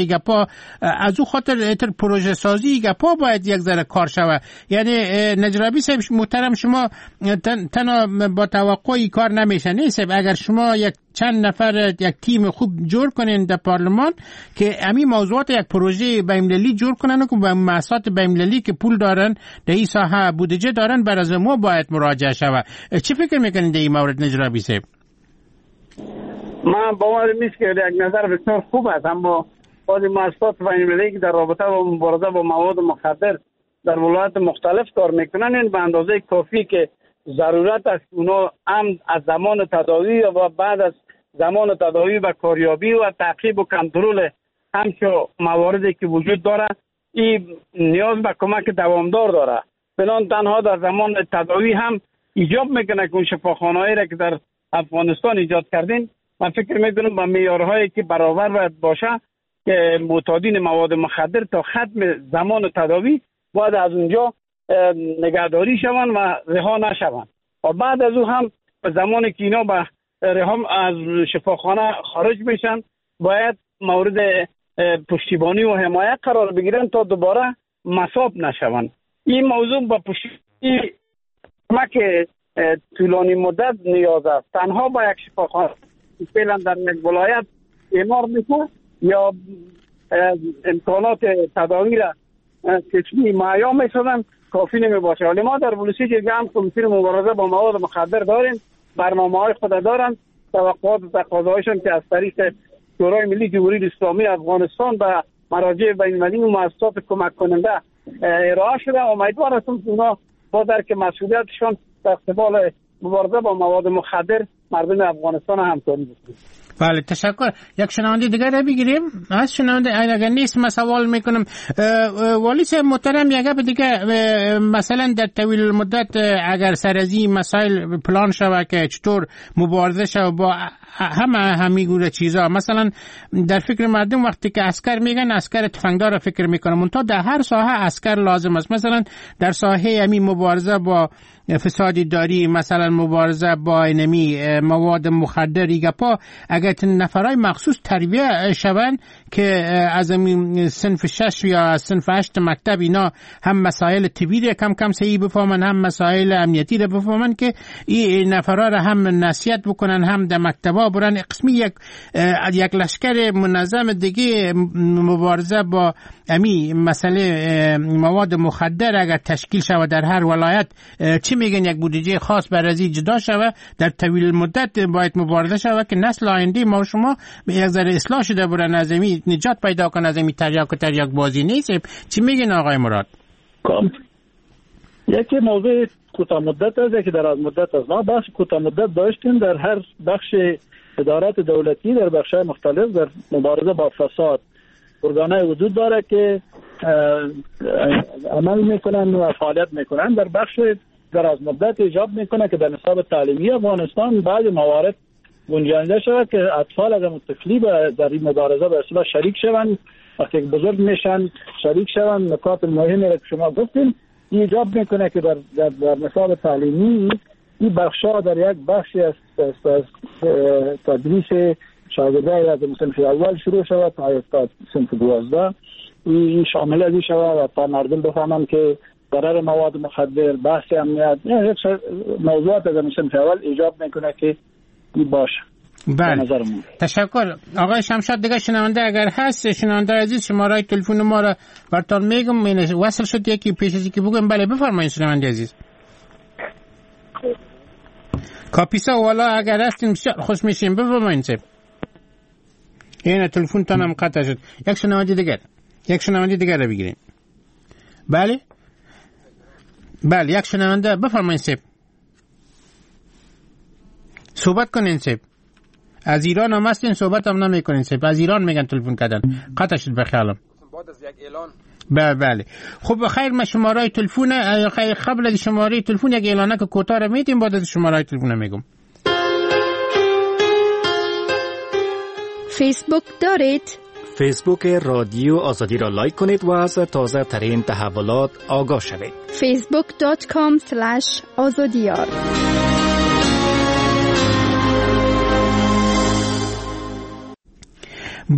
از او خاطر اتر پروژه سازی گپا باید یک ذره کار شود. یعنی نجرابی صاحب محترم، شما تن تنها با توقعی کار نمیشه نیست. اگر شما یک چند نفر یک تیم خوب جور کنین در پارلمان که همین موضوعات یک پروژه بین‌المللی جور کنن و به مؤسسات بین‌المللی که پول دارن در این ساحه بودجه دارن بر از ما باید مراجعه شود. چی فکر میکنین در این مورد نجرابی صاحب؟
من باور نیست که یک نظر بسیار خوب است، اما بعضی مؤسسات بین‌المللی که در رابطه با مبارزه با مواد مخدر در ولایات مختلف کار میکنن، این به اندازه کافی که ضرورت است اونا هم از زمان تداوی و بعد از زمان تداوی و کاریابی و تعقیب و کنترل همچو مواردی که وجود داره، این نیاز به کمک دوامدار داره. بنان تنها در زمان تداوی هم ایجاب میکنه که اون شفاخانه‌ای را که در افغانستان ایجاد کردین، من فکر میکنم با معیارهایی که برابر باید باشه که معتادین مواد مخدر تا ختم زمان تداوی باید از اونجا نگهداری شوند و رها نشوند. و بعد از او هم زمانی که اینا به رها از شفاخانه خارج میشن باید مورد پشتیبانی و حمایت قرار بگیرن تا دوباره مصاب نشوند. این موضوع با پشتیبانی کمک طولانی مدت نیاز است. تنها با یک شفاخانه فعلا در یک ولایت اعمار میکنه یا امکانات تداوی را کشمی معیا میشدن کافی نمی باشه. ولی ما در بلوچستان هم کمیسیون مبارزه با مواد مخدر داریم، برنامه های خود دارن، توقعات و تقاضاهایشون که از طریق شورای ملی جمهوری اسلامی افغانستان به مراجع بین‌المللی و مؤسسات کمک کننده ارائه شده. امیدوار هستم که اونا با درک مسئولیتشون در قبال مبارزه با مواد مخدر مردم افغانستان همکاری بکنند.
بله تشکر. یک شنونده دیگر رو بگیریم. از شنونده اگر نیست من سوال میکنم والی صاحب محترم، یک گپ دیگه مثلا در طویل المدت اگر سر از این مسائل پلان شود که چطور مبارزه شود با همه همین گونه چیزا، مثلا در فکر مردم وقتی که عسکر میگن عسکر تفنگدار فکر میکنم، منتها در هر ساحه عسکر لازم است. مثلا در ساحه همین مبارزه با فسادی داری، مثلا مبارزه با اینمی مواد مخدر گپا، اگر نفرای مخصوص تربیه شوند که از این صنف شش یا از صنف هشت مکتب اینا هم مسائل طبی را کم کم صحیح بفهمن، هم مسائل امنیتی را بفهمن که این نفرا را هم نصیحت بکنن، هم در مکتبا برن قسمی یک یک لشکر منظم دیگه مبارزه با امی مسئله مواد مخدر اگر تشکیل شود در هر ولایت، چی میگن یک بودجه خاص بر از این جدا شود، در طویل مدت باید مبارزه شود که نسل آینده ما شما به یک ذره اصلاح شده برن، از امی نجات پیدا کنن، از امی تریاک و تریاک بازی نیست. چی میگن آقای مراد؟
یکی موضوع کوتاه مدت است که در از مدت است. ما بحث کوتاه مدت داشتیم در هر بخش ادارات دولتی در بخش‌های مختلف در مبارزه با فساد ارگان‌های وجود داره که عمل میکنن و فعالیت میکنن. در بخش در از مدت ایجاب میکنه که در نصاب تعلیمی افغانستان بعض موارد گنجانده شود که اطفال از طفلی در این مبارزه به اصطلاح شریک شوند، وقتی بزرگ میشن شریک شوند. نکات مهمی را که شما گفتین ایجاب میکنه که در, در, در نصاب تعلیمی این بخشا در یک بخشی از تدریس شاگردای از صنف اول شروع شود تا صنف دوازده این شامل ازی شود و تا مردم بفهمن که ضرر مواد مخدر، بحث امنیت، یک موضوعات از صنف اول ایجاب میکنه که این باشه.
بله تشکر آقای شمشاد. دیگه شنونده اگر هست، شنونده عزیز شماره تلفن ما را براتون میگم، وصل شد یکی پیش از اینکه بگم. بله بفرمایید شنونده عزیز. کاپیسا والا اگر هستین بسیار خوش میشیم، بفرمایید صاحب. این تلفن تانم قطع شد. یک شنونده دیگر یک شنونده دیگر رو بگیریم. بله بله یک شنونده بفرمایید صاحب، صحبت کنین صاحب. از ایران هم هستین صحبت هم نمی کنین صاحب، از ایران میگن تلفن کردن قطع شد بخیالم.
بعد از یک اعلان
بله بله خب خیر، ما شماره تلفن قبل از شماره تلفن یک اعلانه که کوتاه رو میدیم، بعد از شماره تلفن میگم.
فیسبوک دارید؟
فیسبوک رادیو آزادی را لایک کنید و از تازه ترین تحولات آگاه شوید.
فیسبوک دات کام اسلش آزادیار.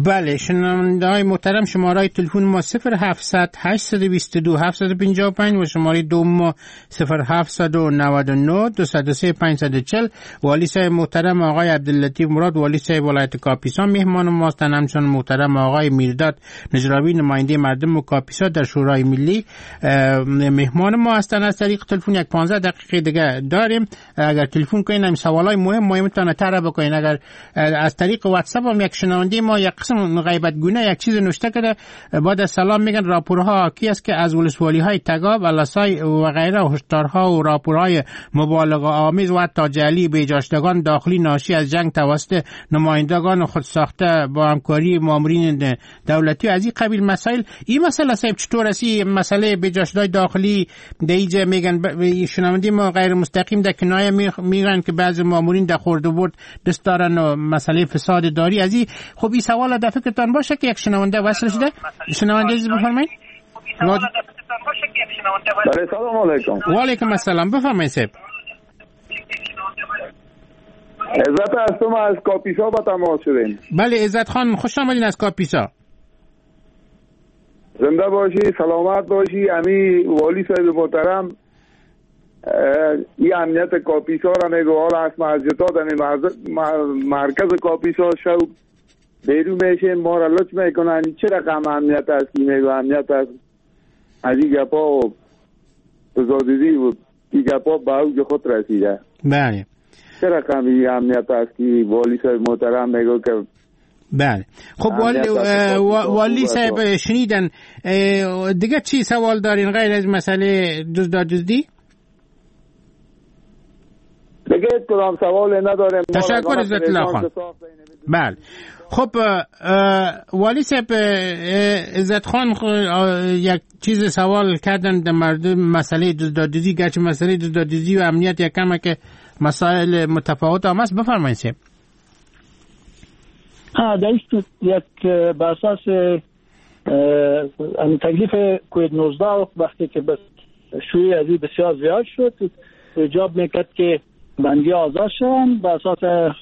بله شنونده های محترم شماره تلفن ما صفر هفتصد هشتصد و بیست و دو هفتصد و پنجاه و پنج و شماره دوم ما صفر هفتصد و نود و نه دویست و سه پانصد و چهل. والی صاحب محترم آقای عبداللطیف مراد والی صاحب ولایت کاپیسا مهمان ماست، همچنین محترم آقای میرداد نجراوی نماینده مردم کاپیسا در شورای ملی مهمان ما هستند. از طریق تلفن یک پانزده دقیقه دیگه داریم، اگر تلفن کنین هم سوالای مهم مهمتون طرح بکنین. اگر از طریق واتساپ هم یک شنونده ما یک قسم غیبت گونه یک چیز نوشته کرده، بعد از سلام میگن راپورها کی است که از ولسوالی های تگاب الاسای و غیره هشدارها و راپورهای مبالغه آمیز و حتی جعلی بیجاشتگان داخلی ناشی از جنگ توسط نمایندگان خود ساخته با همکاری مامورین دولتی از این قبیل مسائل. این مسئله صاحب چطور است؟ مسئله بیجاشتگان داخلی دیجه میگن شنونده ما غیر مستقیم در کنایه میگن که بعضی مامورین در خورد و برد دست دارن و مسئله فساد داری از این. خب این سوال در فکرتان باشه که یک شنونده وصل شده. شنونده عزیز بفرمایید.
بله سلام علیکم.
و علیکم السلام، بفرمایید صاحب.
عزت هستم از کاپیسا با تماس شدیم.
بله عزت خان خوش آمدین از کاپیسا.
زنده باشی، سلامت باشی. امی والی صاحب محترم این امنیت کاپیسا را میگو حال از مسجدات مرکز کاپیسا شو بیرون میشه ما را لطف میکنن. چه رقم امنیت است میگو امنیت است از این گپا و بزادیدی و این گپا به اوج خود رسیده.
بله
چه رقم این امنیت است که والی صاحب محترم میگو که
بله. خب والی, والی صاحب شنیدن دیگه چی سوال دارین غیر از مسئله دزداد دزدی؟
دیگه کدام سوال ندارم.
تشکر عزت الله خان. بله خب والی صاحب عزت خان یک چیز سوال کردن در مردم مسئله دزدادی، گرچه مسئله دزدادی و امنیت یک کمه که مسائل متفاوت هم است. بفرمایید صاحب.
ها داشت یک به اساس تکلیف کووید نوزده وقتی که شوی ازی بسیار زیاد شد ایجاب میکرد که بندی آزاد شدن به اساس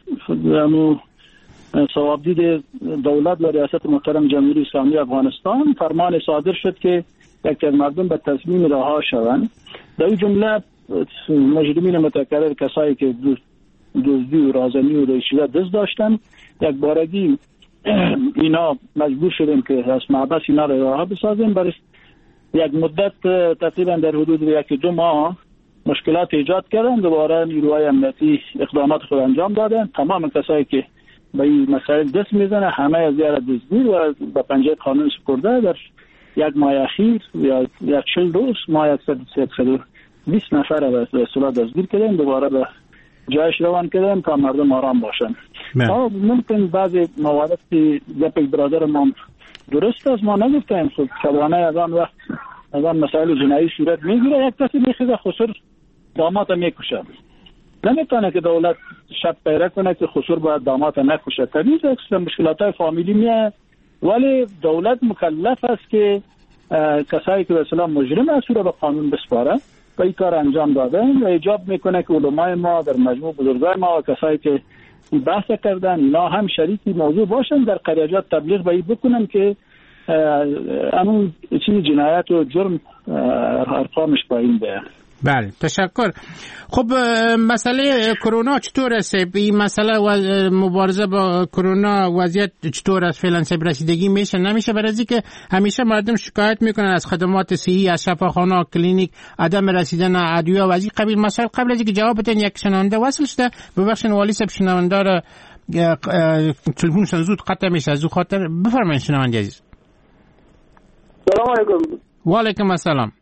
صوابدید دولت و ریاست محترم جمهوری اسلامی افغانستان فرمان صادر شد که یک از مردم به تصمیم رها شوند. در این جمله مجرمین متکرر کسایی که دزدی و رازنی و ریشیده دست داشتن یک بارگی اینا مجبور شدیم که از محبس اینا را رها بسازیم. برای یک مدت تقریبا در حدود یک دو ماه مشکلات ایجاد کردن. دوباره نیروهای امنیتی اقدامات خود انجام دادن. تمام کسایی که به این مسائل دست میزنه همه از یار دزدی و به پنجه قانون سپرده. در یک ماه اخیر یا یک چل روز ما صد و بیست نفر را به اصطلاح دستگیر کردیم، دوباره به جایش روان کردیم تا مردم آرام باشن. ممکن بعضی موارد که گپ برادر ما درست است ما نگفتیم. خب شبانه از آن وقت از آن مسائل جنایی صورت میگیره. یک کسی میخیزه خسور داماد میکشه. نمیتونه که دولت شب پیره کنه که خسور باید داماد نکشه. طبیعی است مشکلات های فامیلی میه، ولی دولت مکلف است که کسایی که به اصطلاح مجرم است رو به قانون بسپاره و این کار انجام دادن و ایجاب میکنه که علمای ما در مجموع بزرگای ما و کسایی که بحث کردن اینا هم شریکی موضوع باشن در قریجات تبلیغ باید بکنن که همون چیز جنایت و جرم ارقامش پایین بیاد.
بله تشکر. خب مسئله کرونا چطور است؟ این مسئله مبارزه با کرونا وضعیت چطور است فعلا؟ سب رسیدگی میشه نمیشه؟ برای اینکه همیشه مردم شکایت میکنن از خدمات صحی، از شفاخانه، کلینیک، عدم رسیدن ادویه و از این قبیل مسائل. قبل از اینکه جواب بدین یک شنونده وصل شده، ببخشید والی صاحب شنونده را تلفنشون زود قطع میشه از خاطر. بفرمایید شنونده عزیز.
سلام علیکم.
و علیکم السلام.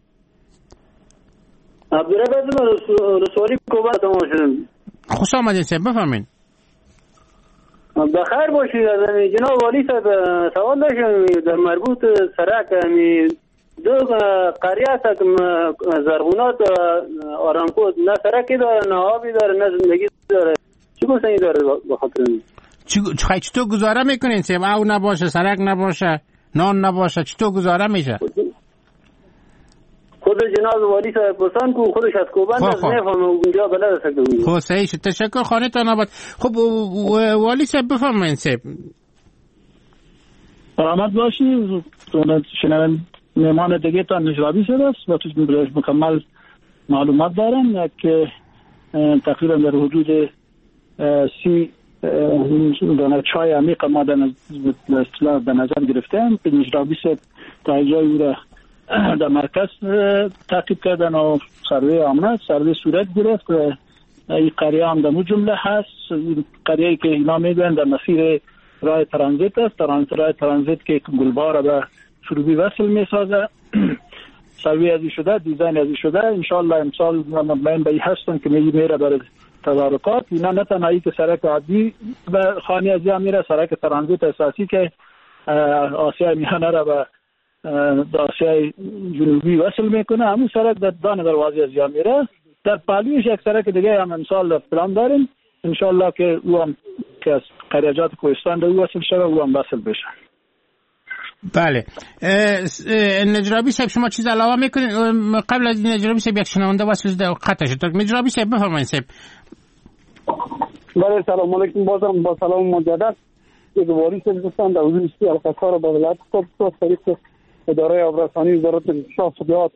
عبدالرحمن رسولی کوبا تمام شدم.
خوش آمدین صاحب بفرمایید.
بخیر باشید. جناب والی صاحب سوال داشتم در مربوط سرک می دو قریه است که زرغونات آرامکو نه سرکی داره نه آبی داره نه زندگی داره. چی گفتنی داره به خاطر این؟
چی چطور گزاره میکنین صاحب؟ او نباشه، سرک نباشه، نان نباشه، چطور گزاره میشه؟
خود جناب والی صاحب پرسان کو خودش از کوبند از نفهم اونجا بلد است که
خب صحیح شد. تشکر خانه تا نباد. خب والی صاحب بفرمایید صاحب.
سلامت باشی. شنوند مهمان دیگه تا نجرابی شده است و تو مکمل معلومات دارن که تقریبا در حدود سی دانه چای عمیق ما در نظر گرفتن. نجرابی شد تا جای او را در مرکز تعقیب کردن و سروی آمد، سروی صورت گرفت. این قریه هم در مو جمله هست، قریه‌ای که اینا میگن در مسیر راه ترانزیت است. راه ترانزیت که گلبار به سروبی وصل میسازه. سروی ازی شده، دیزاین ازی شده. انشالله امسال مطمئن به این هستن که میگی میره برای تدارکات. اینا نه تنهایی که سرک عادی به خانه ازی هم میره، سرک ترانزیت اساسی که آسیای میانه را به آسیای جنوبی وصل میکنه، همون سرک در دان دروازه ازی هم میره. در پهلویش یک سرک دیگه هم امسال در پلان داریم انشالله که او هم که از قریجات کوهستان رو وصل شده او هم وصل بشه.
بله. نجرابی صاحب شما چیز علاوه میکنید؟ قبل از نجرابی صاحب یک شنونده وصل شده قطع شد. نجرابی صاحب بفرمایید صاحب.
بله سلام علیکم، بازم با سلام مجدد. یک واریس دوستان در حضور سی القصار با ولایت خود طریق اداره آبرسانی وزارت انکشاف صادرات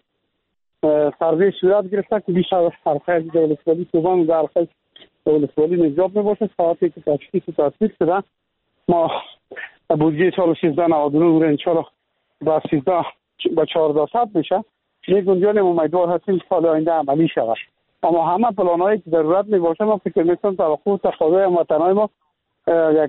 سروی صورت گرفته که بیش از حلقه دولت‌ولی کوبان و حلقه دولت‌ولی نجاب میباشه. ساعتی که تشخیص و تصدیق شده ما بودجه سال سیزده نود و نه رو انشالله با سیزده با چهارده صد میشه. یک گنجان امیدوار هستیم سال آینده عملی شود. اما همه پلان‌هایی که ضرورت میباشه ما فکر میکنم توقع و تقاضای هموطنان ما یک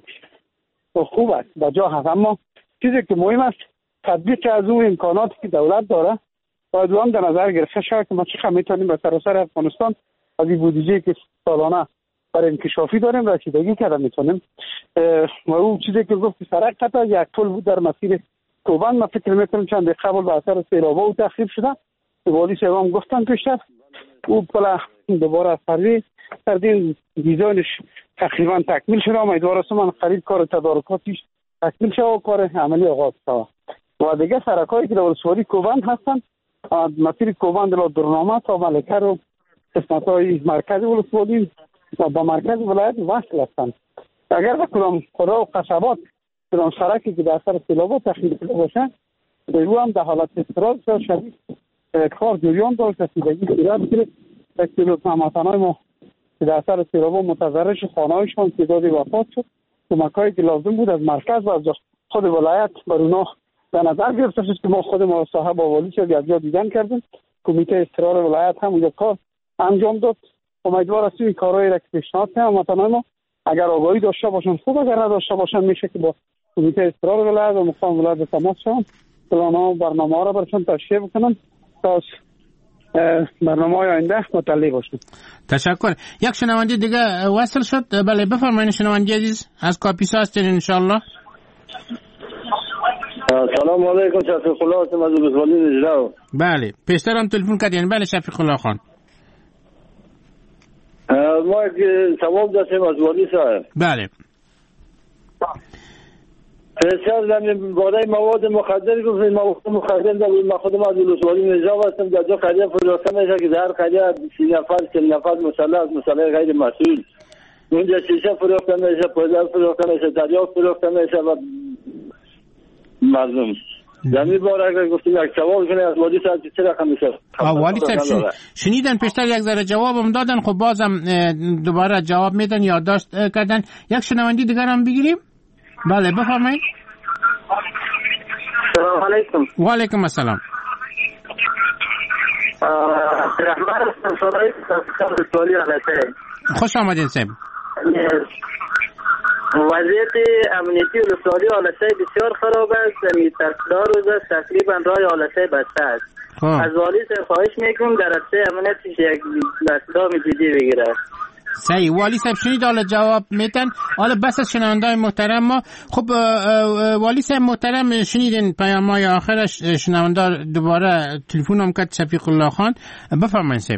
خوب است با جا هست. اما چیزی که مهم است تطبیق از اون امکاناتی که دولت داره باید هم در نظر گرفته شود که ما چقدر میتونیم به سراسر افغانستان از این بودجه که سالانه برای انکشافی داریم رسیدگی کردن میتونیم. و اون چیزی که گفت سرک قطع یک پل بود در مسیر کوبان، ما فکر میکنم چند قبل به اثر سیلابا و تخریب شده. والی صاحب هم گفتن پیشتر او پل دوباره سروی کردیم، دیزاینش تقریبا تکمیل شده. امیدوار هستم من قریب کار تدارکاتیش تکمیل شده و کار عملی آغاز شود. و دیگه سرکایی که در ولسوالی کوبان هستن مسیر کوبان دلا درنامه تا ملکه رو قسمت‌های مرکز ولسوالی و با مرکز ولایت وصل هستند. اگر به کدام خدا و قصبات کدام سرکی که در اثر سیلابا تخریب شده باشه او هم در حالت اضطراب شدید کار جریان داشت، رسیدگی صورت گرفت. اکتیلوز هموطنان ما که در اثر سیلابا متضرر شد، خانه‌هایشان تعدادی وفات شد. کمک‌هایی که لازم بود از مرکز و از خود ولایت بر اونا در نظر گرفته شد که ما خود ما صاحب والی شد از جا دیدن کردیم. کمیته استقرار ولایت هم اونجا کار انجام داد. امیدوار هستیم این کارهایی را که پیشنهاد کردیم هموطنان ما اگر آگاهی داشته باشن خوب، اگر نداشته باشن میشه که با کمیته استقرار ولایت و مقام ولایت تماس شون پلان‌ها و برنامه‌ها را برشون تشریح بکنن تا برنامه‌های آینده مطلع باشن.
تشکر. یک شنونده دیگه وصل شد. بله بفرمایید شنونده عزیز از کاپیسا هستین ان شاء الله.
سلام علیکم، شفیق الله هستم از ولسوالی نجراب.
بله پیشترم تلفن کردین. بله شفیق الله خان.
ما یک سوال داشتیم از والی صاحب.
بله.
پیشتر در باره مواد مخدر گفتیم، مواد مخدر در ما خودم از ولسوالی نجراب هستم. در جا قریه فروخته میشه که در قریه سی نفر چهل نفر مسلح از مسلح غیر مسئول اونجا شیشه فروخته میشه، پودر فروخته میشه، دریافت فروخته میشه و مردم در این باره اگر گفتیم یک سوال کنه از والی صاحب چه رقم میشه؟
والی صاحب شنیدن پیشتر یک ذره جوابم دادن، خب بازم دوباره جواب میدن یادداشت کردن. یک شنونده دیگر هم بگیریم. بله بفرمایید.
سلام علیکم.
و علیکم السلام.
عبدالرحمن هستم صدای ولسوالی علته.
خوش آمدین صاحب.
وضعیت امنیتی ولسوالی آلسه بسیار خراب است. میترسدار روز است تقریبا رای آلسه بسته است. از والی خواهش میکنم در راسته امنیتش یک اقدام جدی بگیره.
صحیح. والی صاحب شنید حالا جواب میتن. حالا بس از شنونده‌های محترم ما. خب والی صاحب محترم شنیدین پیام‌های آخرش شنونده دوباره تلفن هم کرد شفیق الله خان. بفرمایید صاحب.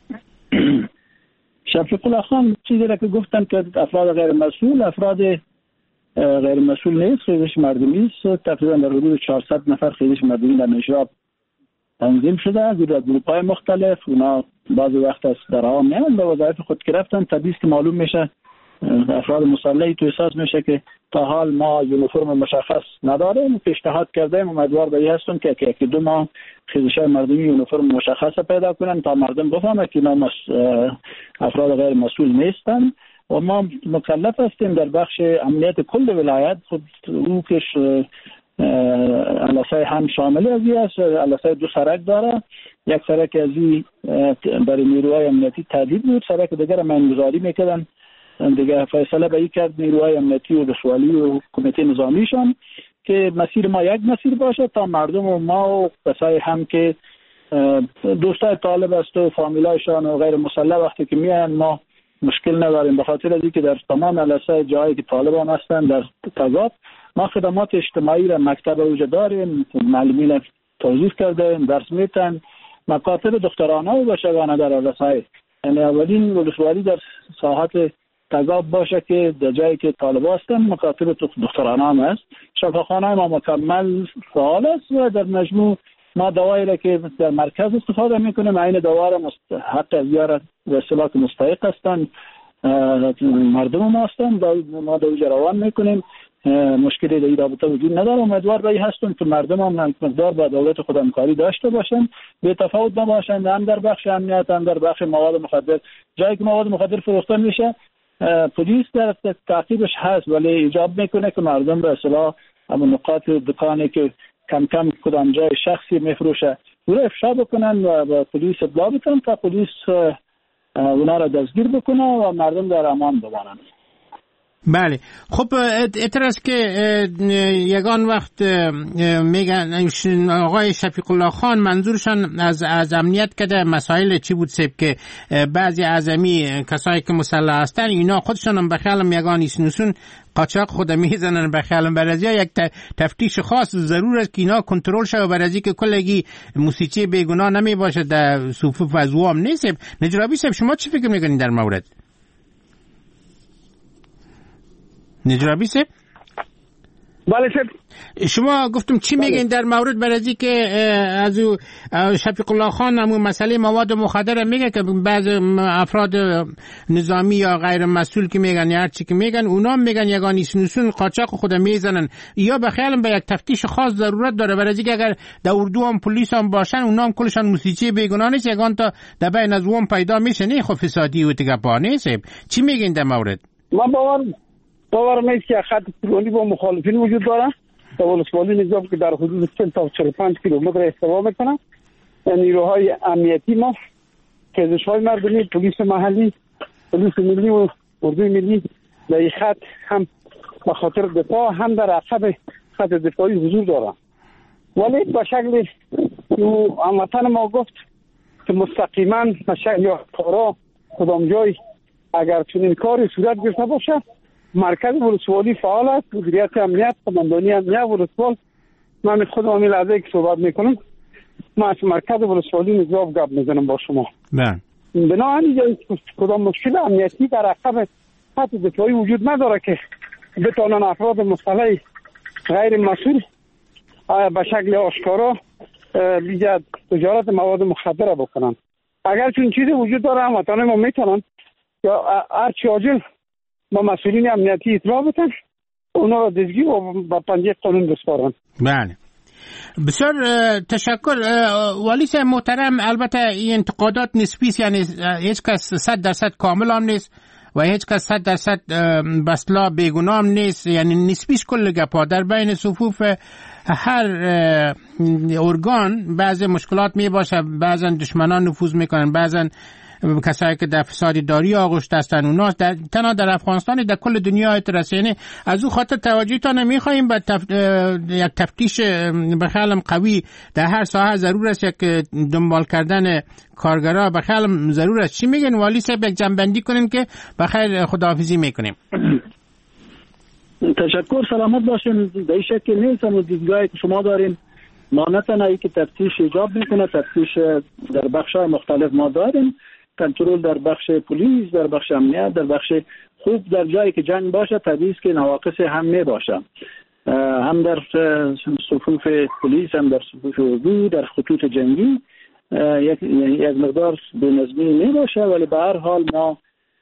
شفیق الله خان چیزی را که گفتن که افراد غیر مسئول افراد غیر مسئول نیست، خیزش مردمی است. تقریبا در حدود چهارصد نفر خیزش مردمی در نجراب تنظیم شده از گروه‌های مختلف. اونا بعضی وقت از درها میان به وظایف خود گرفتن. طبیعی که معلوم میشه افراد مسلحی تو احساس میشه که تا حال ما یونیفرم مشخص نداریم. پیشنهاد کردیم امیدوار به این هستم که یکی دو ماه خیزش‌های مردمی یونیفرم مشخص پیدا کنن تا مردم بفهمن که اینا افراد غیر مسئول نیستن و ما مکلف هستیم در بخش امنیت کل ولایت. خود او که علاسای هم شامل ازی است، علاسای دو سرک داره. یک سرک ازی برای نیروهای امنیتی تهدید بود، سرک دیگر منگذاری میکردن دیگه فیصله به این کرد نیروهای امنیتی و دسوالی و کمیته نظامیشان که مسیر ما یک مسیر باشه تا مردم و ما و کسای هم که دوستای طالب است و فامیلایشان و غیر مسلح وقتی که میان ما مشکل نداریم، به خاطر از اینکه در تمام علاسای جایی که طالبان هستن در تضاد ما خدمات اجتماعی را مکتب وجود داریم، معلمین توضیح کردیم، درس میتن، مکاتب دخترانه و بچگانه در علاسای. یعنی اولین ولسوالی در ساحت تضاد باشه که در جایی که طالب هستن مکاتب دخترانه هم هست. شفاخانه ما مکمل فعال است و در مجموع ما دوایی را که در مرکز استفاده میکنیم این دوا را حق از یار و اصطلاح که مستحق هستن مردم ما هستن ما دوجه روان میکنیم. مشکلی در این رابطه وجود نداره. امیدوار به این هستم که مردم هم مقدار با دولت خود همکاری داشته باشن، به تفاوت نباشن، هم در بخش امنیت هم در بخش مواد مخدر. جایی که مواد مخدر فروخته میشه پلیس در تعقیبش هست ولی ایجاب میکنه که مردم به اصطلاح همون نقاط دکانی که کم کم کدام جای شخصی میفروشه او را افشا بکنن و به پلیس اطلاع بدن تا پلیس اونا را دستگیر بکنه و مردم در امان بمانند.
بله خب اعتراض که یگان وقت میگن آقای شفیق الله خان منظورشان از از امنیت کده مسائل چی بود سب که بعضی اعظمی کسایی که مسلح هستن اینا خودشون هم بخیالم یگان ایسنوسون قاچاق خود میزنن بخیالم برازی یک تفتیش خاص ضرور است که اینا کنترل شه برازی که کلگی موسیقی بیگناه نمی باشه در صفوف و زوام نیست. نجرابی صاحب شما چی فکر میکنین در مورد؟ نجرابی صاحب
بله صاحب
شما گفتم چی بله. میگین در مورد برازی که از شفیق الله خان همون مسئله مواد مخدر میگه که بعض افراد نظامی یا غیر مسئول که میگن یا هر چی که میگن اونا میگن یگان ایسنوسون قاچاق خود میزنن یا بخیالم به یک تفتیش خاص ضرورت داره برازی که اگر در اردو هم پلیس هم باشن اونا هم کلشان موسیقی بیگناه نیست یگان تا در بین از اون پیدا میشه نه خب فسادی و تگپا نیست. چی میگین در مورد؟
ما باور باور میست که خط طولانی با مخالفین وجود داره تا ولسوالی نظام که در حدود چهل تا چهل و پنج کیلومتر استوا میکنه. نیروهای امنیتی ما پزشک‌های مردمی پلیس محلی پلیس ملی و اردوی ملی در این خط هم به خاطر دفاع هم در عقب خط دفاعی حضور داره ولی به شکل هموطن ما گفت که مستقیما به شکل یا کارا کدام جای اگر چنین کاری صورت گرفته باشه مرکز ولسوالی فعال است. مدیریت امنیت قماندانی امنیت ولسوال من خودم همین لحظه که صحبت میکنم من از مرکز ولسوالی نظام گپ میزنم با شما.
بله
بنابراین کدام مشکل امنیتی در عقب خط دفاعی وجود نداره که بتوانن افراد مسلح غیر مسئول به شکل آشکارا بیجا تجارت مواد مخدر بکنن. اگر چون چیزی وجود داره هموطنان ما میتونن یا هرچی عاجل با مسئولین امنیتی اطلاع بدن اونا را دستگیر و با پنجه قانون بسپارن.
بله بسیار تشکر والی صاحب محترم. البته این انتقادات نسبی است یعنی هیچ کس صد درصد کامل هم نیست و هیچ کس صد درصد بسلا بیگناه هم نیست یعنی نسبیش کل گپا در بین صفوف هر ارگان بعضی مشکلات می باشه بعضا دشمنان نفوذ میکنن بعضا کسایی که در فساد داری آغشت هستن اونا در تنها در افغانستان در کل دنیا اعتراض یعنی از او خاطر توجهتان نمیخوایم به تف... یک تفتیش بخیالم قوی در هر ساحه ضرور است یک دنبال کردن کارگرها بخیالم ضرور است. چی میگن والی صاحب یک جنبندی کنیم که بخیر خداحافظی میکنیم.
تشکر سلامت باشین. به این شکل نیست هم دیدگاهی که شما دارین ما نه تنهایی که تفتیش ایجاب میکنه تفتیش در بخش‌های مختلف ما داریم کنترل در بخش پلیس در بخش امنیت در بخش خوب در جایی که جنگ باشه طبیعی است که نواقص هم می باشه هم در صفوف پلیس هم در صفوف اردو در خطوط جنگی یک یک مقدار بینظمی می باشه ولی به هر حال ما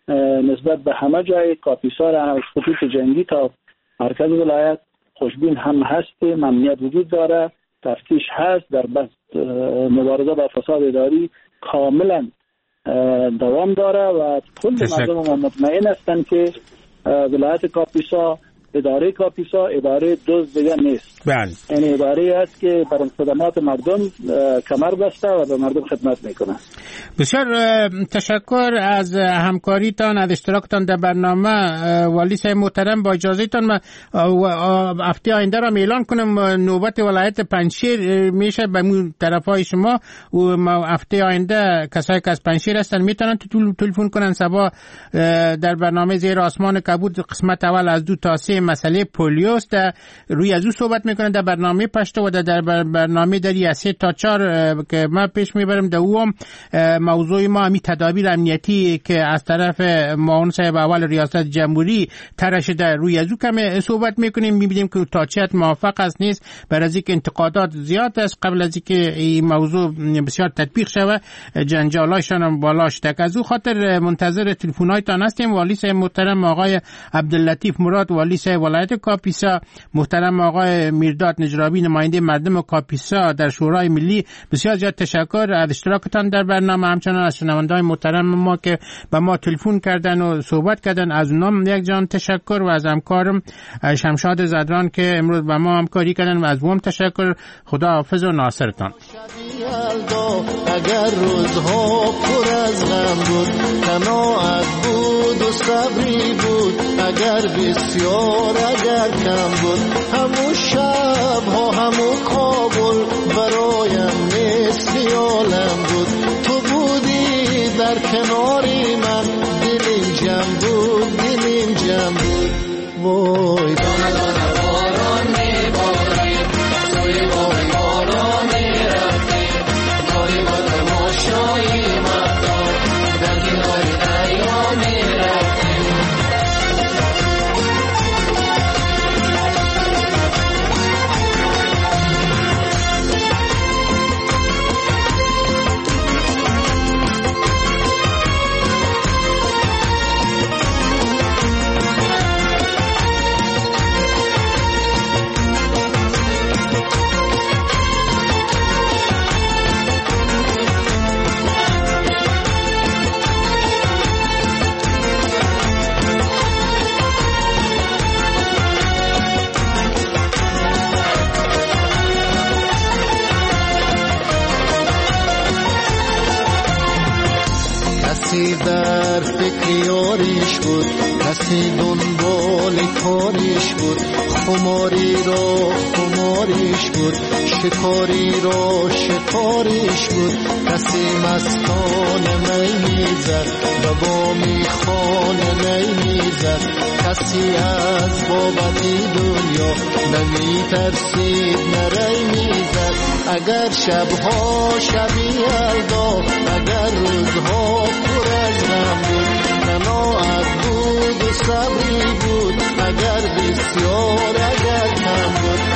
نسبت به همه جای کاپیسا را از خطوط جنگی تا مرکز ولایت خوشبین هم هستیم. امنیت وجود داره، تفتیش هست، در بس مبارزه با فساد اداری کاملا دوام داره و کل مردم ما مطمئن هستند که ولایت کاپیسا، اداره کاپیسا اداره دزد دیگه نیست.
بله.
این اداره است که بر خدمات مردم کمر بسته و به مردم خدمت میکنه.
بسیار تشکر از همکاریتان، از اشتراکتان در برنامه. والی صاحب محترم، با اجازهتان من هفته آینده را اعلان کنم نوبت ولایت پنجشیر میشه به اون طرفای شما و هفته آینده کسایی که از پنجشیر هستن میتونن تلفن کنن. صبا در برنامه زیر آسمان کبود قسمت اول از دو تا سه مسئله پولیوست، روی از او صحبت میکنن در برنامه پشتو و در برنامه دری از سه تا چهار که ما پیش میبرم در اوم موضوع ما همی تدابیر امنیتی که از طرف معاون صاحب اول ریاست جمهوری طرح شده روی از او کم صحبت میکنیم. میبینیم که تا چه حد موافق است نیست، برای از اینکه انتقادات زیاد است قبل از اینکه این موضوع بسیار تطبیق شود جنجالایشان هم بالا شده. از او خاطر منتظر تلفن‌هایتان هستیم. والی صاحب محترم آقای عبداللطیف مراد والی صاحب ولایت کاپیسا، محترم آقای میرداد نجرابی نماینده مردم کاپیسا در شورای ملی، بسیار زیاد تشکر از اشتراکتان در برنامه. همچنان از شنونده‌های محترم ما که به ما تلفن کردن و صحبت کردن از اونام یک جان تشکر و از همکارم شمشاد زدران که امروز با ما همکاری کردن و از اونم تشکر. خدا حافظ و ناصرتان.
اگر روزها پر از غم بود، قناعت بود و صبری بود، اگر بسیار اگر کم بود، همون شب ها همون کابل برایم مثل عالم بود. تو بودی در کناری من، دلیم جمع بود دلیم جمع بود. وای دانه دانه باران میباریم، سوی بای بارا میرفتیم، گاهی با تماشایی مردم در کنار دریا میرفتیم. کسی در فکر یاریش بود، کسی دنبال کاریش بود، خماری را خماریش بود، شکاری را شکاریش بود. کسی مستانه می میزد و با میخانه می میزد، کسی از بابتی دنیا نمی ترسید نری میزد. اگر شبها شبی یلدا، اگر روزها پر از غم بود، قناعت بود و صبری بود، اگر بسیار اگر کم بود.